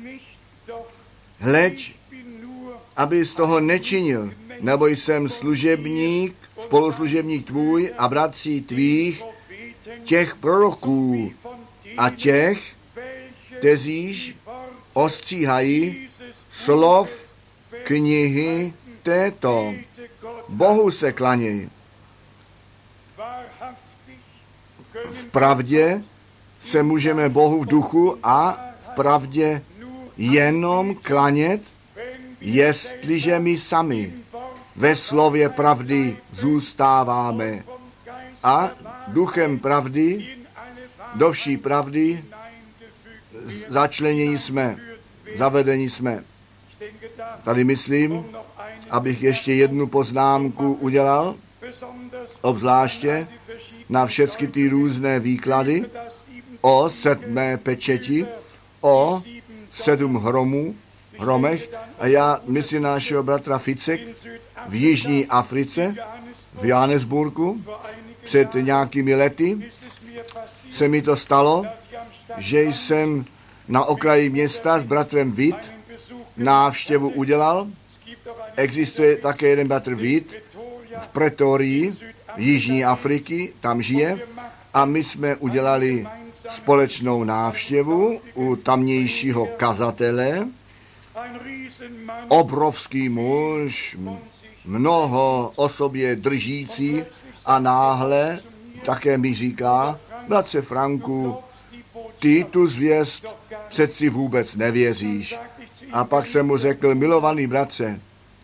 hleď, aby z toho nečinil, nebo jsem spoluslužebník tvůj a bratří tvých, těch proroků a těch, kteříž ostříhají slov knihy této. Bohu se klaněj. V pravdě se můžeme Bohu v duchu a v pravdě jenom klanět, jestliže my sami ve slově pravdy zůstáváme a duchem pravdy, do vší pravdy začlenění jsme, zavedení jsme. Tady myslím, abych ještě jednu poznámku udělal, obzvláště na všechny ty různé výklady o 7. pečeti, o 7 hromů, hromech a já myslím našeho bratra Ficek v Jižní Africe, v Johannesburgu, před nějakými lety se mi to stalo, že jsem na okraji města s bratrem Witt návštěvu udělal. Existuje také jeden bratr Witt v Pretorii, Jižní Afriky, tam žije. A my jsme udělali společnou návštěvu u tamnějšího kazatele. Obrovský muž, mnoho o sobě držící a náhle také mi říká, bratře Franku, ty tu zvěst přeci vůbec nevěříš. A pak jsem mu řekl, milovaný bratře,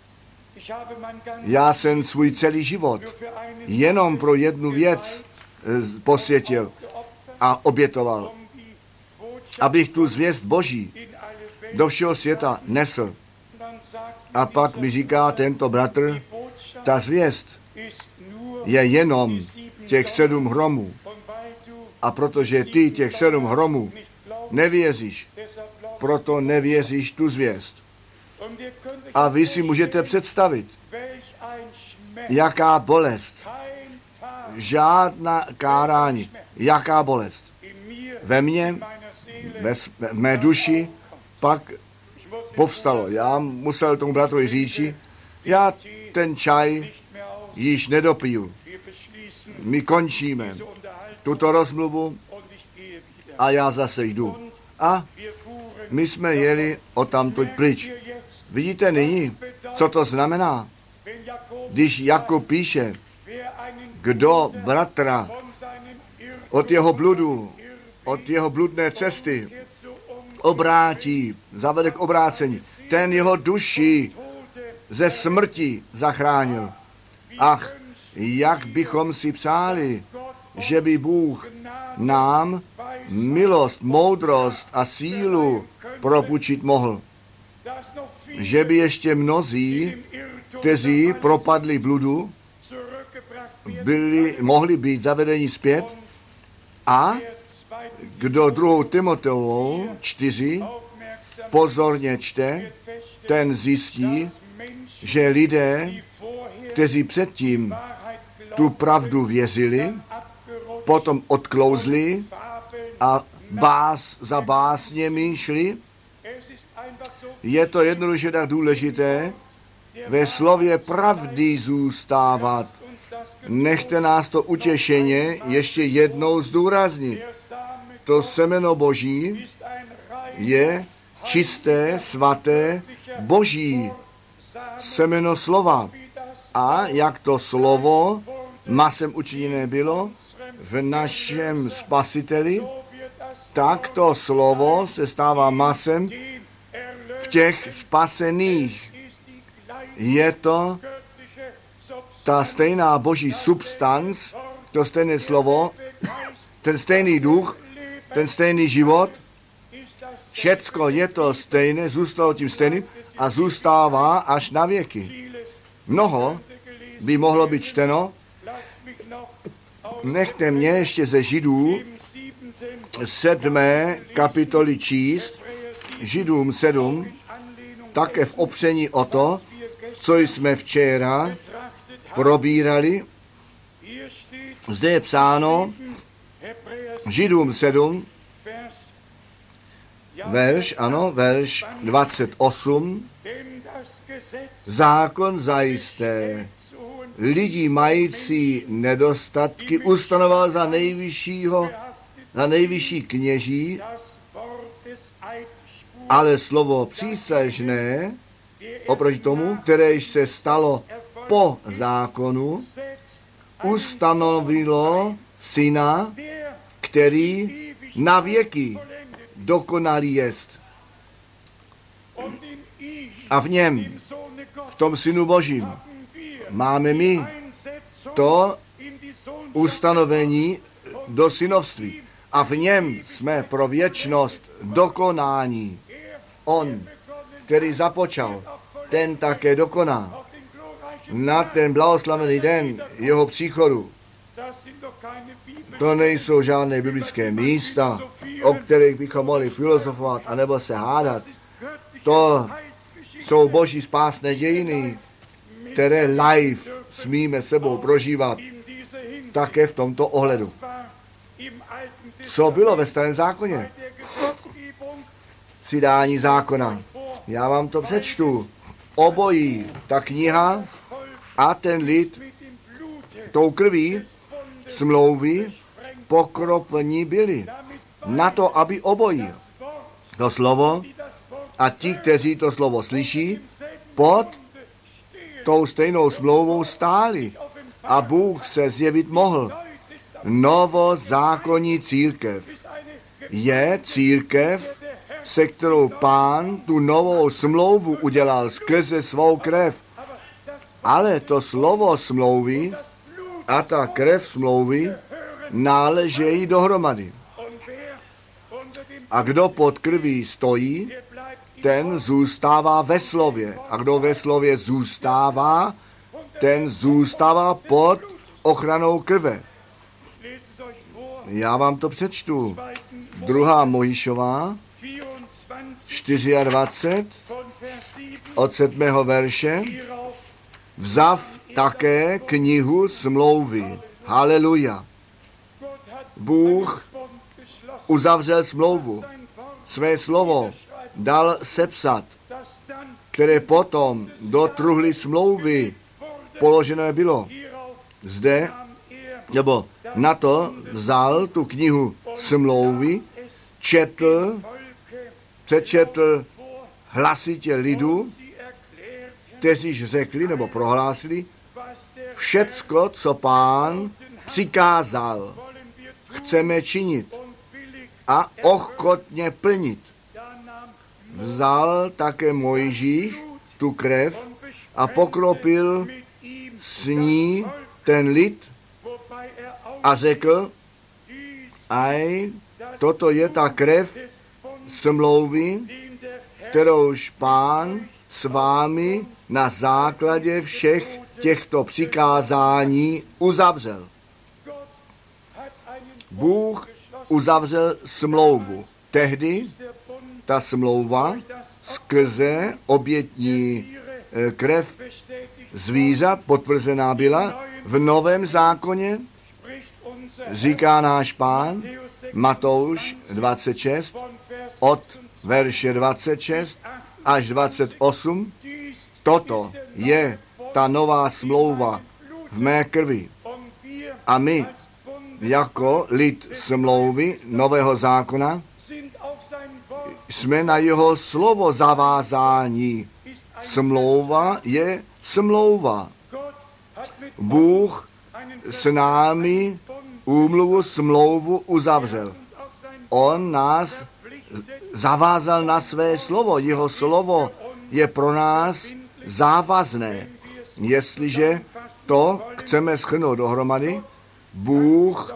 já jsem svůj celý život jenom pro jednu věc posvětil a obětoval, abych tu zvěst Boží do všeho světa nesl. A pak mi říká tento bratr, ta zvěst je jenom těch 7 hromů. A protože ty těch 7 hromů nevěříš, proto nevěříš tu zvěst. A vy si můžete představit, jaká bolest, žádná kárání, jaká bolest. Ve mně, v mé duši, pak povstalo. Já musel tomu bratrovi říci, já ten čaj již nedopiju. My končíme tuto rozmluvu a já zase jdu. A my jsme jeli odtamtud pryč. Vidíte nyní, co to znamená? Když Jakub píše, kdo bratra od jeho bludu, od jeho bludné cesty obrátí, zavede k obrácení, ten jeho duši ze smrti zachránil. Ach, jak bychom si přáli, že by Bůh nám milost, moudrost a sílu propůjčit mohl. Že by ještě mnozí, kteří propadli bludu, mohli být zavedeni zpět a kdo 2. Timoteovou 4 pozorně čte, ten zjistí, že lidé, kteří předtím tu pravdu věřili, potom odklouzli a za básněmi šli. Je to jednoduše tak důležité ve slově pravdy zůstávat. Nechte nás to utěšeně ještě jednou zdůraznit. To semeno Boží je čisté, svaté, Boží semeno slova. A jak to slovo masem učiněné bylo v našem Spasiteli, tak to slovo se stává masem v těch spasených. Je to ta stejná Boží substanc, to stejné slovo, ten stejný duch, ten stejný život, všecko je to stejné, zůstalo tím stejným a zůstává až na věky. Mnoho by mohlo být čteno. Nechte mě ještě ze Židů 7. kapitoly číst, Židům 7, také v opření o to, co jsme včera probírali. Zde je psáno Židům 7, verš 28. Zákon zajisté lidi mající nedostatky ustanoval za nejvyšší kněží, ale slovo přísažné oproti tomu, které se stalo po zákonu, ustanovilo syna, který na věky dokonalý jest. A v něm, v tom Synu Božím, máme my to ustanovení do synovství. A v něm jsme pro věčnost dokonání. On, který započal, ten také dokoná. Na ten blahoslavený den jeho příchodu. To nejsou žádné biblické místa, o kterých bychom mohli filozofovat anebo se hádat. To jsou Boží spásné dějiny, které live smíme sebou prožívat také v tomto ohledu. Co bylo ve Starém zákoně? Přidání zákona. Já vám to přečtu. Obojí, ta kniha a ten lid tou krví smlouvy pokropení byli. Na to, aby obojí to slovo a ti, kteří to slovo slyší, pod tou stejnou smlouvou stáli a Bůh se zjevit mohl. Novozákonní církev je církev, se kterou Pán tu novou smlouvu udělal skrze svou krev. Ale to slovo smlouvy a ta krev smlouvy náležejí dohromady. A kdo pod krví stojí, ten zůstává ve slově. A kdo ve slově zůstává, ten zůstává pod ochranou krve. Já vám to přečtu. 2. Mojžíšová 24 od 7. verše. Vzav také knihu smlouvy. Haleluja. Bůh uzavřel smlouvu. Své slovo dal sepsat, které potom do truhly smlouvy položené bylo. Zde, nebo na to vzal tu knihu smlouvy, přečetl hlasitě lidu, kteříž řekli nebo prohlásili, všecko, co Pán přikázal, chceme činit a ochotně plnit. Vzal také Mojžíš tu krev a pokropil s ní ten lid a řekl, aj toto je ta krev smlouvy, kterouž Pán s vámi na základě všech těchto přikázání uzavřel. Bůh uzavřel smlouvu. Tehdy ta smlouva skrze obětní krev zvířat potvrzená byla. V Novém zákoně říká náš Pán, Matouš 26, od verše 26 až 28, toto je ta nová smlouva v mé krvi. A my, jako lid smlouvy nového zákona, jsme na jeho slovo zavázáni. Smlouva je smlouva. Bůh s námi úmluvu smlouvu uzavřel. On nás zavázal na své slovo. Jeho slovo je pro nás závazné. Jestliže to chceme shrnout dohromady, Bůh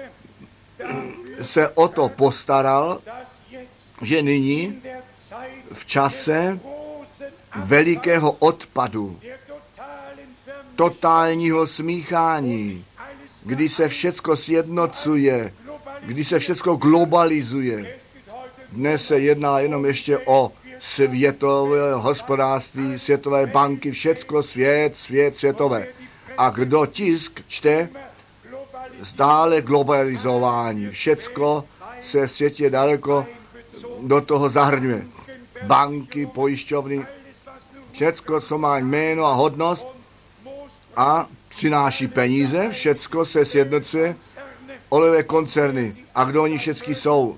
se o to postaral, že nyní v čase velikého odpadu, totálního smíchání, kdy se všecko sjednocuje, kdy se všecko globalizuje. Dnes se jedná jenom ještě o světové hospodářství, světové banky, všecko světové. A kdo tisk čte, stále globalizování. Všecko se světě daleko do toho zahrnuje. Banky, pojišťovny, všecko, co má jméno a hodnost a přináší peníze, všecko se sjednocuje, olejové koncerny. A kdo oni všichni jsou?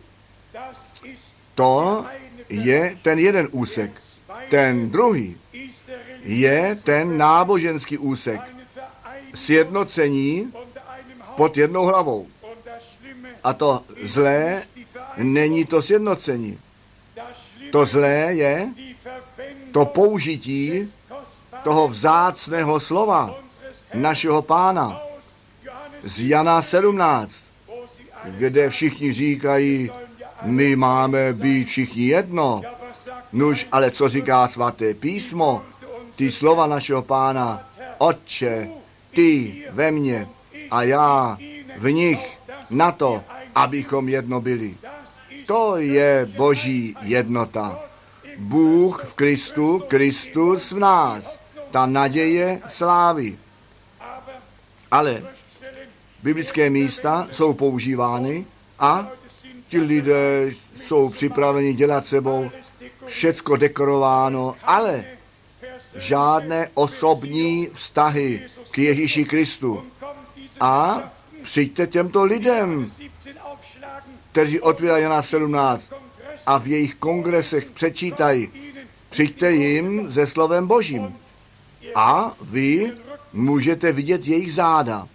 To je ten jeden úsek. Ten druhý je ten náboženský úsek. Sjednocení pod jednou hlavou. A to zlé není to sjednocení. To zlé je to použití toho vzácného slova našeho Pána z Jana 17, kde všichni říkají, my máme být všichni jedno. Nuž, ale co říká svaté písmo? Ty slova našeho Pána, Otče, ty ve mně a já v nich, na to, abychom jedno byli. To je Boží jednota. Bůh v Kristu, Kristus v nás. Ta naděje slávy. Ale biblické místa jsou používány a ti lidé jsou připraveni dělat sebou všecko dekorováno, ale žádné osobní vztahy k Ježíši Kristu. A přijďte těmto lidem, kteří otvírají Jana 17 a v jejich kongresech přečítají, přijďte jim se slovem Božím a vy můžete vidět jejich záda.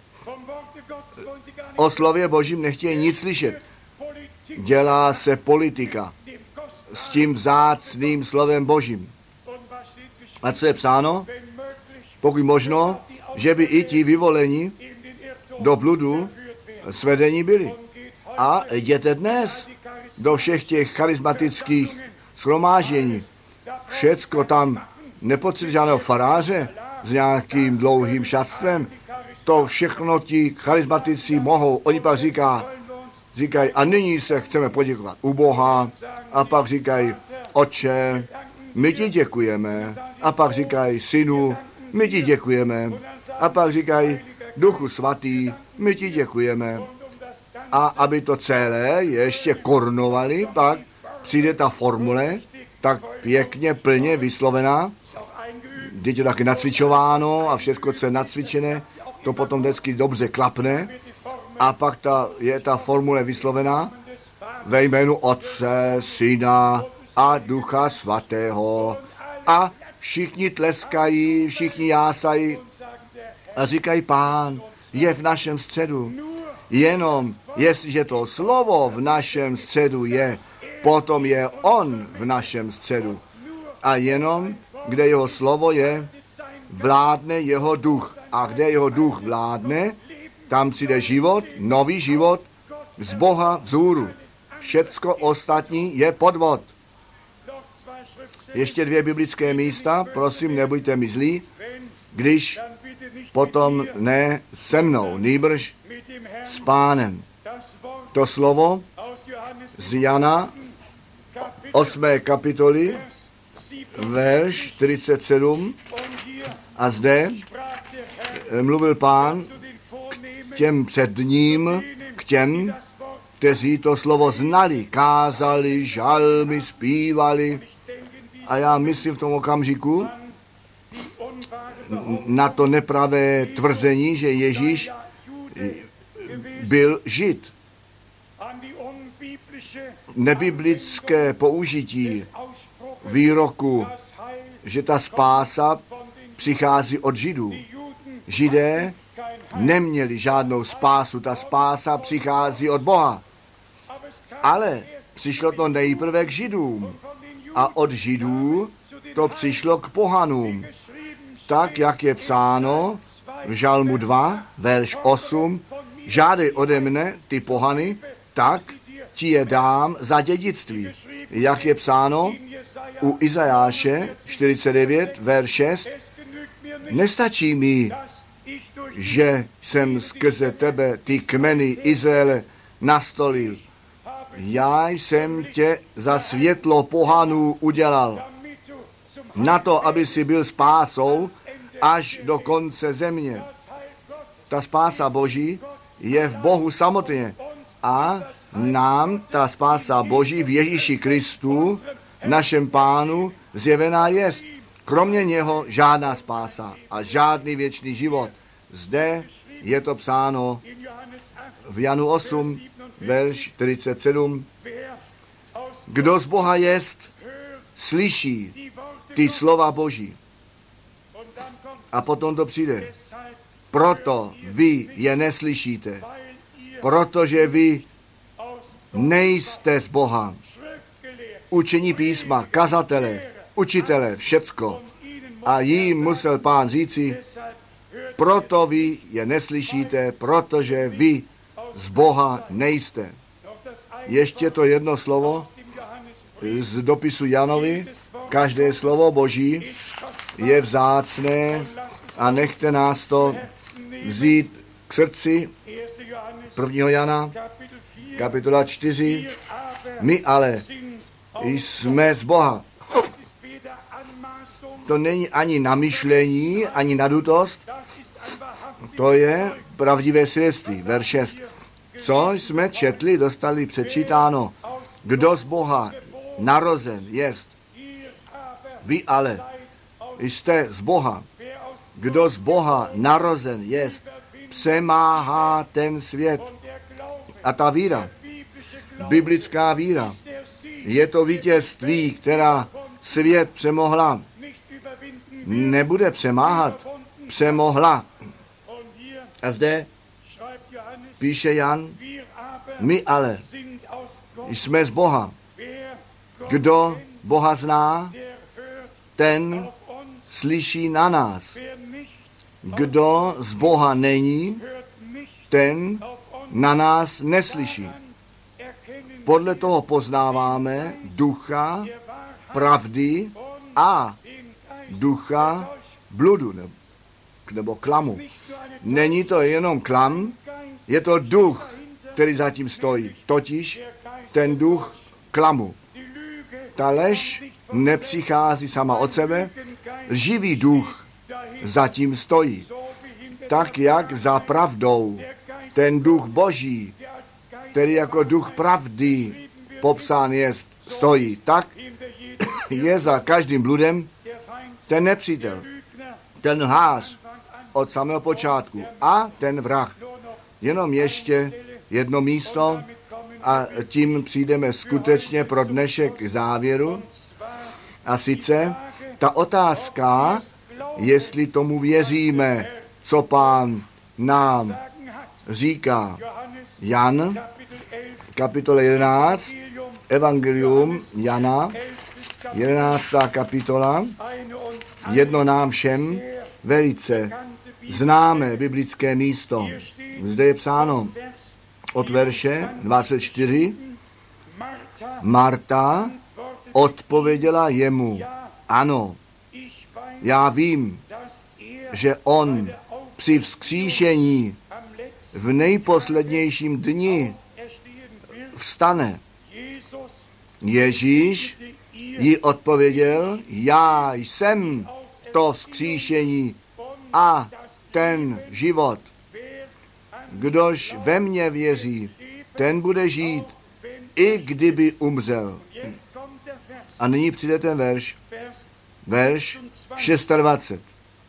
O slově Božím nechtějí nic slyšet. Dělá se politika s tím vzácným slovem Božím. A co je psáno? Pokud možno, že by i ti vyvoleni do bludu svedení byli. A jděte dnes do všech těch charismatických shromáždění. Všecko tam nepotřebuje žádného faráře s nějakým dlouhým šatstvem. To všechno ti charismatici mohou. Oni pak říkají, a nyní se chceme poděkovat u Boha. A pak říkají, Otče, my ti děkujeme. A pak říkají, Synu, my ti děkujeme. A pak říkají, Duchu Svatý, my ti děkujeme. A aby to celé ještě korunovali, pak přijde ta formule, tak pěkně, plně vyslovená. Když je taky nacvičováno a všechno, co je nacvičené, to potom vždycky dobře klapne. A pak je ta formule vyslovená ve jménu Otce, Syna a Ducha Svatého. A všichni tleskají, všichni jásají a říkají, Pán je v našem středu. Jenom jestliže to slovo v našem středu je, potom je on v našem středu. A jenom, kde jeho slovo je, vládne jeho duch. A kde jeho duch vládne, tam přijde život, nový život, z Boha vzhůru. Všecko ostatní je podvod. Ještě 2 biblické místa, prosím, nebuďte mi zlí, když potom ne se mnou, nýbrž s Pánem. To slovo z Jana 8. kapitoly, verš 47, a zde mluvil Pán k těm před ním, k těm, kteří to slovo znali, kázali, žalmy, zpívali. A já myslím v tom okamžiku na to nepravé tvrzení, že Ježíš byl Žid. Nebiblické použití výroku, že ta spása přichází od Židů. Židé neměli žádnou spásu, ta spása přichází od Boha. Ale přišlo to nejprve k Židům a od Židů to přišlo k pohanům. Tak, jak je psáno v Žalmu 2, verš 8, žádej ode mne ty pohany, tak ti je dám za dědictví. Jak je psáno u Izajáše 49, verš 6, nestačí mi, že jsem skrze tebe ty kmeny Izraele nastolil. Já jsem tě za světlo pohanů udělal. Na to, aby si byl spásou až do konce země. Ta spása Boží je v Bohu samotně. A nám ta spása Boží v Ježíši Kristu, našem Pánu, zjevená jest. Kromě něho žádná spása a žádný věčný život. Zde je to psáno v Janu 8, verš 47. Kdo z Boha jest, slyší ty slova Boží. A potom to přijde. Proto vy je neslyšíte. Protože vy nejste z Boha. Učení písma, kazatele, učitele, všecko. A jim musel Pán říci, proto vy je neslyšíte, protože vy z Boha nejste. Ještě to jedno slovo z dopisu Janovi. Každé slovo Boží je vzácné a nechte nás to vzít k srdci. 1. Jana, kapitola 4. My ale jsme z Boha. To není ani namyšlení, ani nadutost. To je pravdivé svědectví. Verš 6. Co jsme četli, dostali přečítáno. Kdo z Boha narozen jest. Vy ale jste z Boha. Kdo z Boha narozen jest, přemáhá ten svět. A ta víra, biblická víra, je to vítězství, která svět přemohla. Nebude přemáhat, přemohla. A zde píše Jan, my ale jsme z Boha. Kdo Boha zná, ten slyší na nás. Kdo z Boha není, ten na nás neslyší. Podle toho poznáváme ducha pravdy a ducha bludu nebo klamu. Není to jenom klam, je to duch, který zatím stojí. Totiž ten duch klamu. Ta lež nepřichází sama od sebe, živý duch zatím stojí. Tak jak za pravdou ten duch Boží, který jako duch pravdy popsán je, stojí, tak je za každým bludem ten nepřítel, ten lhář od samého počátku a ten vrah. Jenom ještě jedno místo a tím přijdeme skutečně pro dnešek k závěru. A sice ta otázka, jestli tomu věříme, co Pán nám říká. Jan, kapitola 11, Evangelium Jana, 11. kapitola, jedno nám všem velice známé biblické místo. Zde je psáno od verše 24. Marta odpověděla jemu, ano, já vím, že on při vzkříšení v nejposlednějším dni vstane. Ježíš jí odpověděl, já jsem to vzkříšení a ten život. Kdož ve mně věří, ten bude žít, i kdyby umřel. A nyní přijde ten verš 26.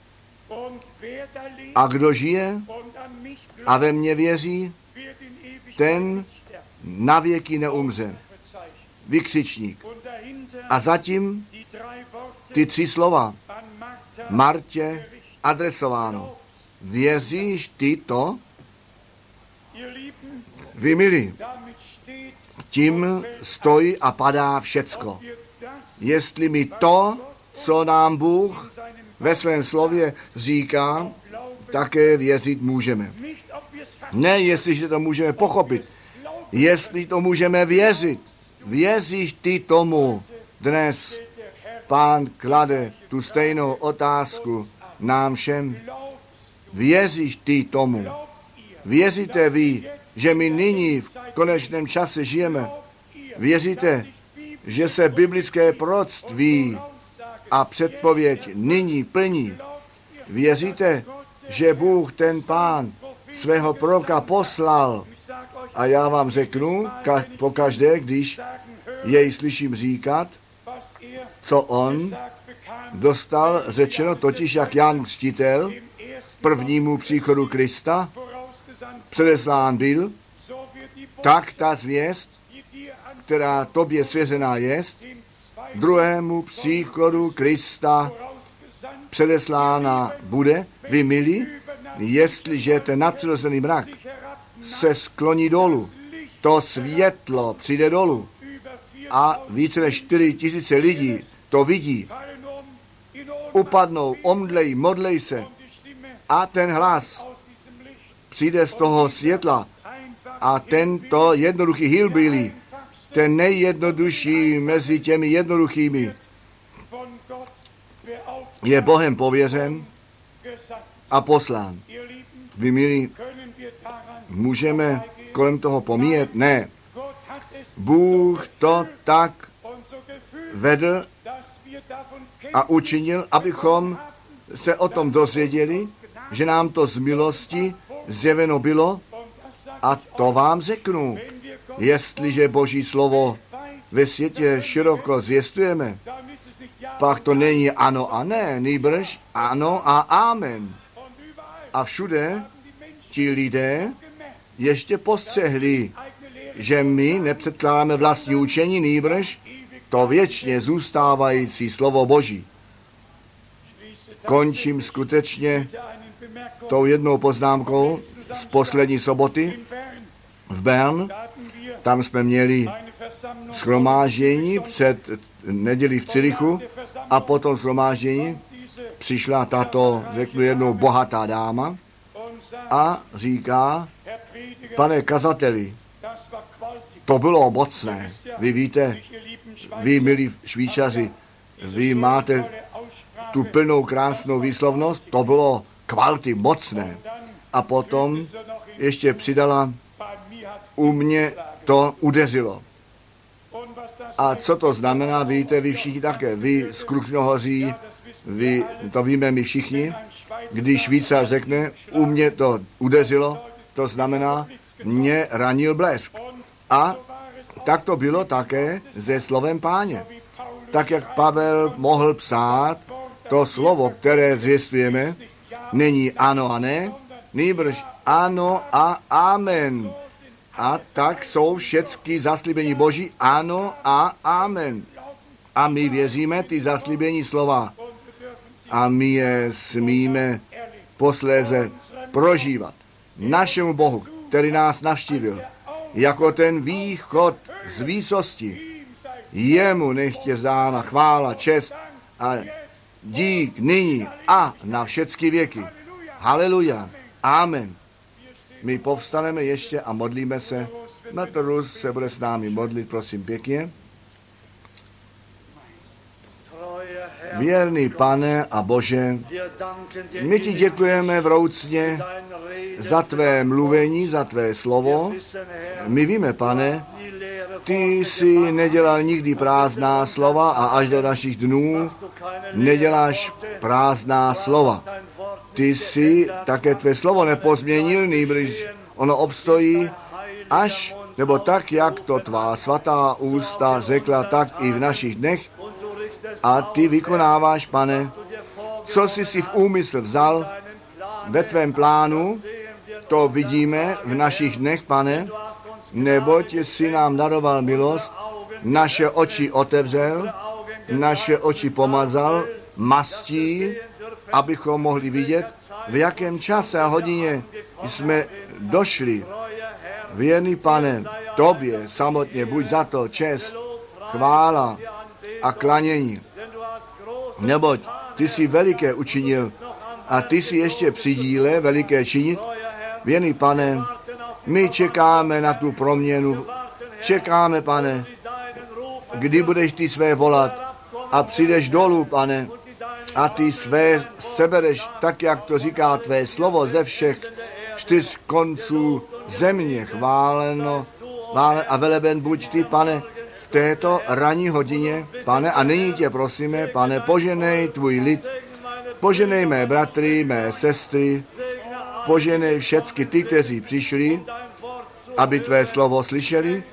A kdo žije a ve mně věří, ten na věky neumře. Vykřičník. A zatím ty 3 slova Martě adresováno. Věříš ty to? Vy milí, tím stojí a padá všecko. Jestli mi to, co nám Bůh ve svém slově říká, také věřit můžeme. Ne, jestliže to můžeme pochopit, jestli to můžeme věřit. Věříš ty tomu? Dnes Pán klade tu stejnou otázku nám všem. Věříš ty tomu? Věříte vy, že my nyní v konečném čase žijeme? Věříte, že se biblické proroctví a předpověď nyní plní? Věříte, že Bůh ten Pán svého proroka poslal? A já vám řeknu, pokaždé, když jej slyším říkat, co on dostal řečeno, totiž jak Jan Křtitel prvnímu příchodu Krista předeslán byl, tak ta zvěst, která tobě svěřená jest, druhému příchodu Krista předeslána bude. Vy milí, jestliže ten nadpřirozený mrak se skloní dolů, to světlo přijde dolů a více než 4 000 lidí to vidí, upadnou, omdlej, modlej se a ten hlas přijde z toho světla a tento jednoduchý hillbilly, ten nejjednodušší mezi těmi jednoduchými, je Bohem pověřen a poslán. Vy milí, můžeme kolem toho pomíjet? Ne. Bůh to tak vedl, a učinil, abychom se o tom dozvěděli, že nám to z milosti zjeveno bylo, a to vám řeknu, jestliže Boží slovo ve světě široko zvěstujeme, pak to není ano a ne, nýbrž ano a amen. A všude ti lidé ještě postřehli, že my nepředkládáme vlastní učení, nýbrž to věčně zůstávající slovo Boží. Končím skutečně tou jednou poznámkou z poslední soboty v Bern. Tam jsme měli shromáždění před nedělí v Cirichu a potom shromáždění přišla tato, řeknu jednou, bohatá dáma a říká, pane kazateli, to bylo mocné. Vy víte, vy milí Švýcaři, vy máte tu plnou krásnou výslovnost, to bylo kvality mocné. A potom ještě přidala, u mě to udeřilo. A co to znamená, víte vy všichni také, vy z Krušnohoří, vy, to víme my všichni, když Švýcař řekne, u mě to udeřilo, to znamená, mě ranil blesk. A tak to bylo také se slovem Páně. Tak jak Pavel mohl psát, to slovo, které zvěstujeme, není ano a ne, nýbrž ano a amen. A tak jsou všechny zaslíbení Boží ano a amen. A my věříme ty zaslíbení slova. A my je smíme posléze prožívat. Našemu Bohu, který nás navštívil, jako ten východ z výsosti. Jemu nechtě vzána chvála, čest a dík nyní a na všechny věky. Haleluja. Amen. My povstaneme ještě a modlíme se. Matrus se bude s námi modlit, prosím pěkně. Věrný Pane a Bože, my ti děkujeme vroucně za tvé mluvení, za tvé slovo. My víme, Pane, ty jsi nedělal nikdy prázdná slova a až do našich dnů neděláš prázdná slova. Ty jsi také tvé slovo nepozměnil, nýbrž ono obstojí až, nebo tak, jak to tvá svatá ústa řekla, tak i v našich dnech. A ty vykonáváš, Pane, co jsi si v úmysl vzal ve tvém plánu, to vidíme v našich dnech, Pane, neboť jsi nám daroval milost, naše oči otevřel, naše oči pomazal, mastí, abychom mohli vidět, v jakém čase a hodině jsme došli. Věrný Pane, tobě samotně buď za to čest, chvála a klanění. Neboť ty jsi veliké učinil a ty jsi ještě při díle veliké činit. Věrný Pane, my čekáme na tu proměnu. Čekáme, Pane, kdy budeš ty své volat a přijdeš dolů, Pane, a ty své sebereš, tak jak to říká tvé slovo ze všech 4 konců země. Chváleno a veleben buď ty, Pane, v této ranní hodině, Pane, a nyní tě prosíme, Pane, poženej tvůj lid, poženej mé bratry, mé sestry, poženej všechny ty, kteří přišli, aby tvé slovo slyšeli,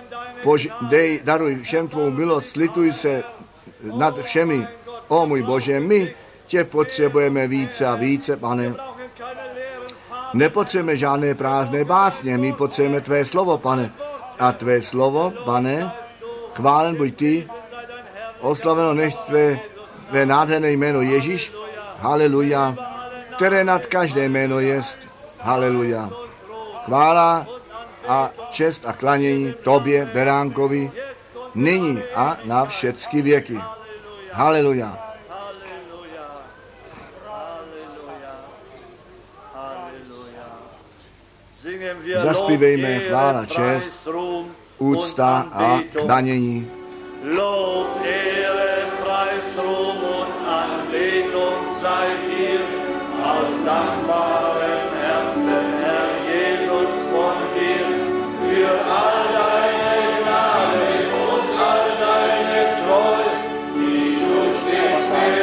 daruj všem tvou milost, slituj se nad všemi. O můj Bože, my tě potřebujeme více a více, Pane. Nepotřebujeme žádné prázdné básně, my potřebujeme tvé slovo, Pane. A tvé slovo, Pane, chválen buď ty, oslaveno nech tvé nádherné jméno Ježíš, haleluja, které nad každé jméno jest, haleluja. Chvála a čest a klanění tobě, beránkovi, nyní a na všechny věky. Haleluja. Zaspívejme chvála, čest, úcta a klanění. Lob, Ehre, Preis, Ruhm und Anbetung sei dir aus dankbarem Herzen, Herr Jesus, von dir, für all deine Gnade und all deine Treue, die du stets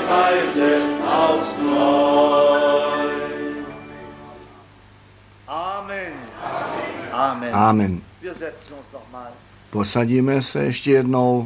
preisest aufs Neu. Amen. Amen. Amen. Wir setzen uns noch mal. Posadíme se ještě jednou.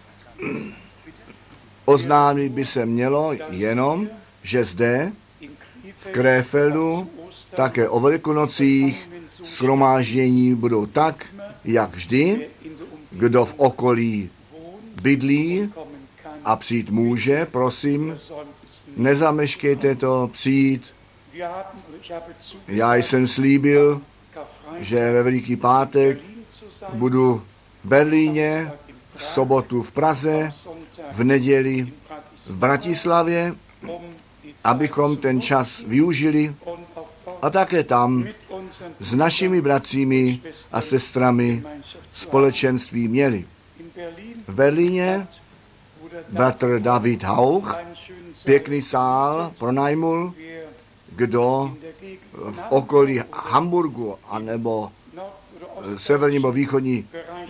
Oznámit by se mělo jenom, že zde v Krefeldu také o Velikonocích shromáždění budou tak, jak vždy, kdo v okolí bydlí a přijít může, prosím, nezameškejte to přijít. Já jsem slíbil, že ve Veliký pátek budu v Berlíně, v sobotu v Praze, v neděli v Bratislavě, abychom ten čas využili a také tam s našimi bratřími a sestrami společenství měli. V Berlíně bratr David Hauch pěkný sál pronajmul, kdo v okolí Hamburgu anebo severní nebo východní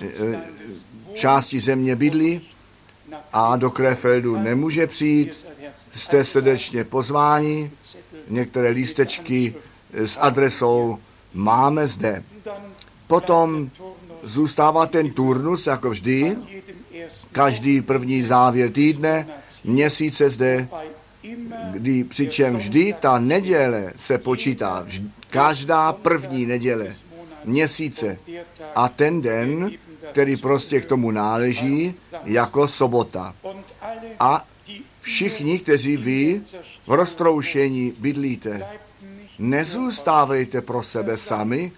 části země bydlí a do Krefeldu nemůže přijít, jste srdečně pozváni. Některé lístečky s adresou máme zde. Potom zůstává ten turnus, jako vždy, každý první závěr týdne, měsíce zde, kdy přičem vždy ta neděle se počítá, každá první neděle měsíce a ten den, který prostě k tomu náleží, jako sobota. A všichni, kteří vy v roztroušení nezůstávejte pro sebe sami,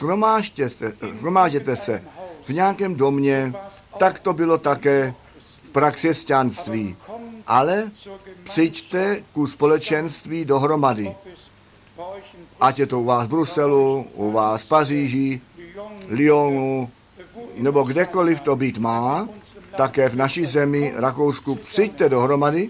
shromážděte se v nějakém domě, tak to bylo také v prakřesťanství. Ale přijďte ku společenství dohromady. Ať je to u vás v Bruselu, u vás v Paříži, Lyonu, nebo kdekoliv to být má, také v naší zemi, Rakousku, přijďte dohromady.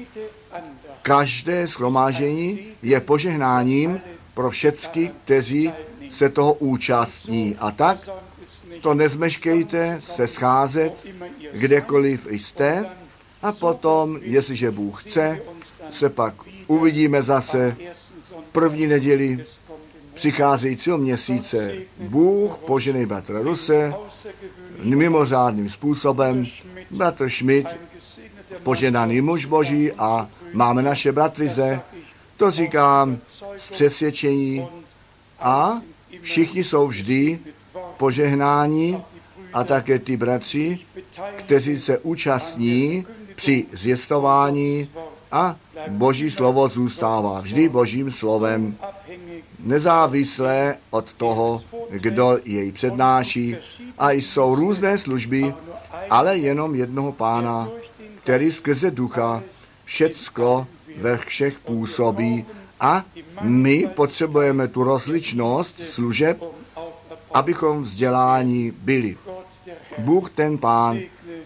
Každé shromáždění je požehnáním pro všechny, kteří se toho účastní. A tak to nezmeškejte se scházet, kdekoliv jste, a potom, jestliže Bůh chce, se pak uvidíme zase první neděli přicházejícího měsíce. Bůh poženej bratra Ruse mimořádným způsobem, bratr Schmidt, poženaný muž Boží, a máme naše bratrize, to říkám z přesvědčení, a všichni jsou vždy požehnáni, a také ty bratři, kteří se účastní při zvěstování, a Boží slovo zůstává vždy Božím slovem, nezávislé od toho, kdo jej přednáší, a jsou různé služby, ale jenom jednoho Pána, který skrze ducha všecko ve všech působí, a my potřebujeme tu rozličnost služeb, abychom vzdělání byli. Bůh ten Pán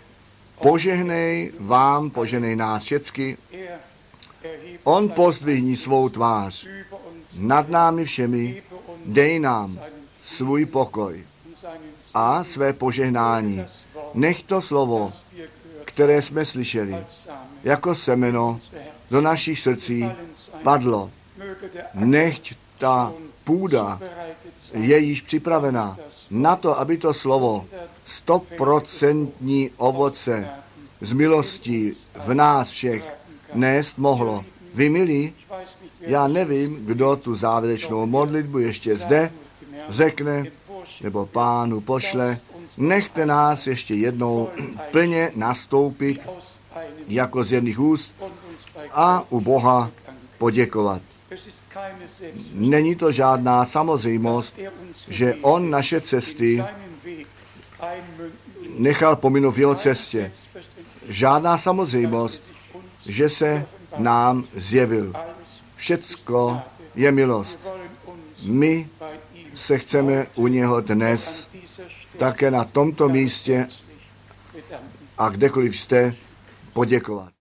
požehnej vám, požehnej nás všecky. On pozdvihní svou tvář nad námi všemi, dej nám svůj pokoj a své požehnání. Nech to slovo, které jsme slyšeli, jako semeno do našich srdcí padlo. Nechť ta půda je již připravená na to, aby to slovo 100% ovoce z milostí v nás všech nést mohlo. Vy, milí, já nevím, kdo tu závěrečnou modlitbu ještě zde řekne, nebo Pánu pošle. Nechte nás ještě jednou plně nastoupit jako z jedných úst a u Boha poděkovat. Není to žádná samozřejmost, že on naše cesty nechal pominout v jeho cestě. Žádná samozřejmost, že se nám zjevil. Všecko je milost. My se chceme u něho dnes také na tomto místě a kdekoliv jste poděkovat.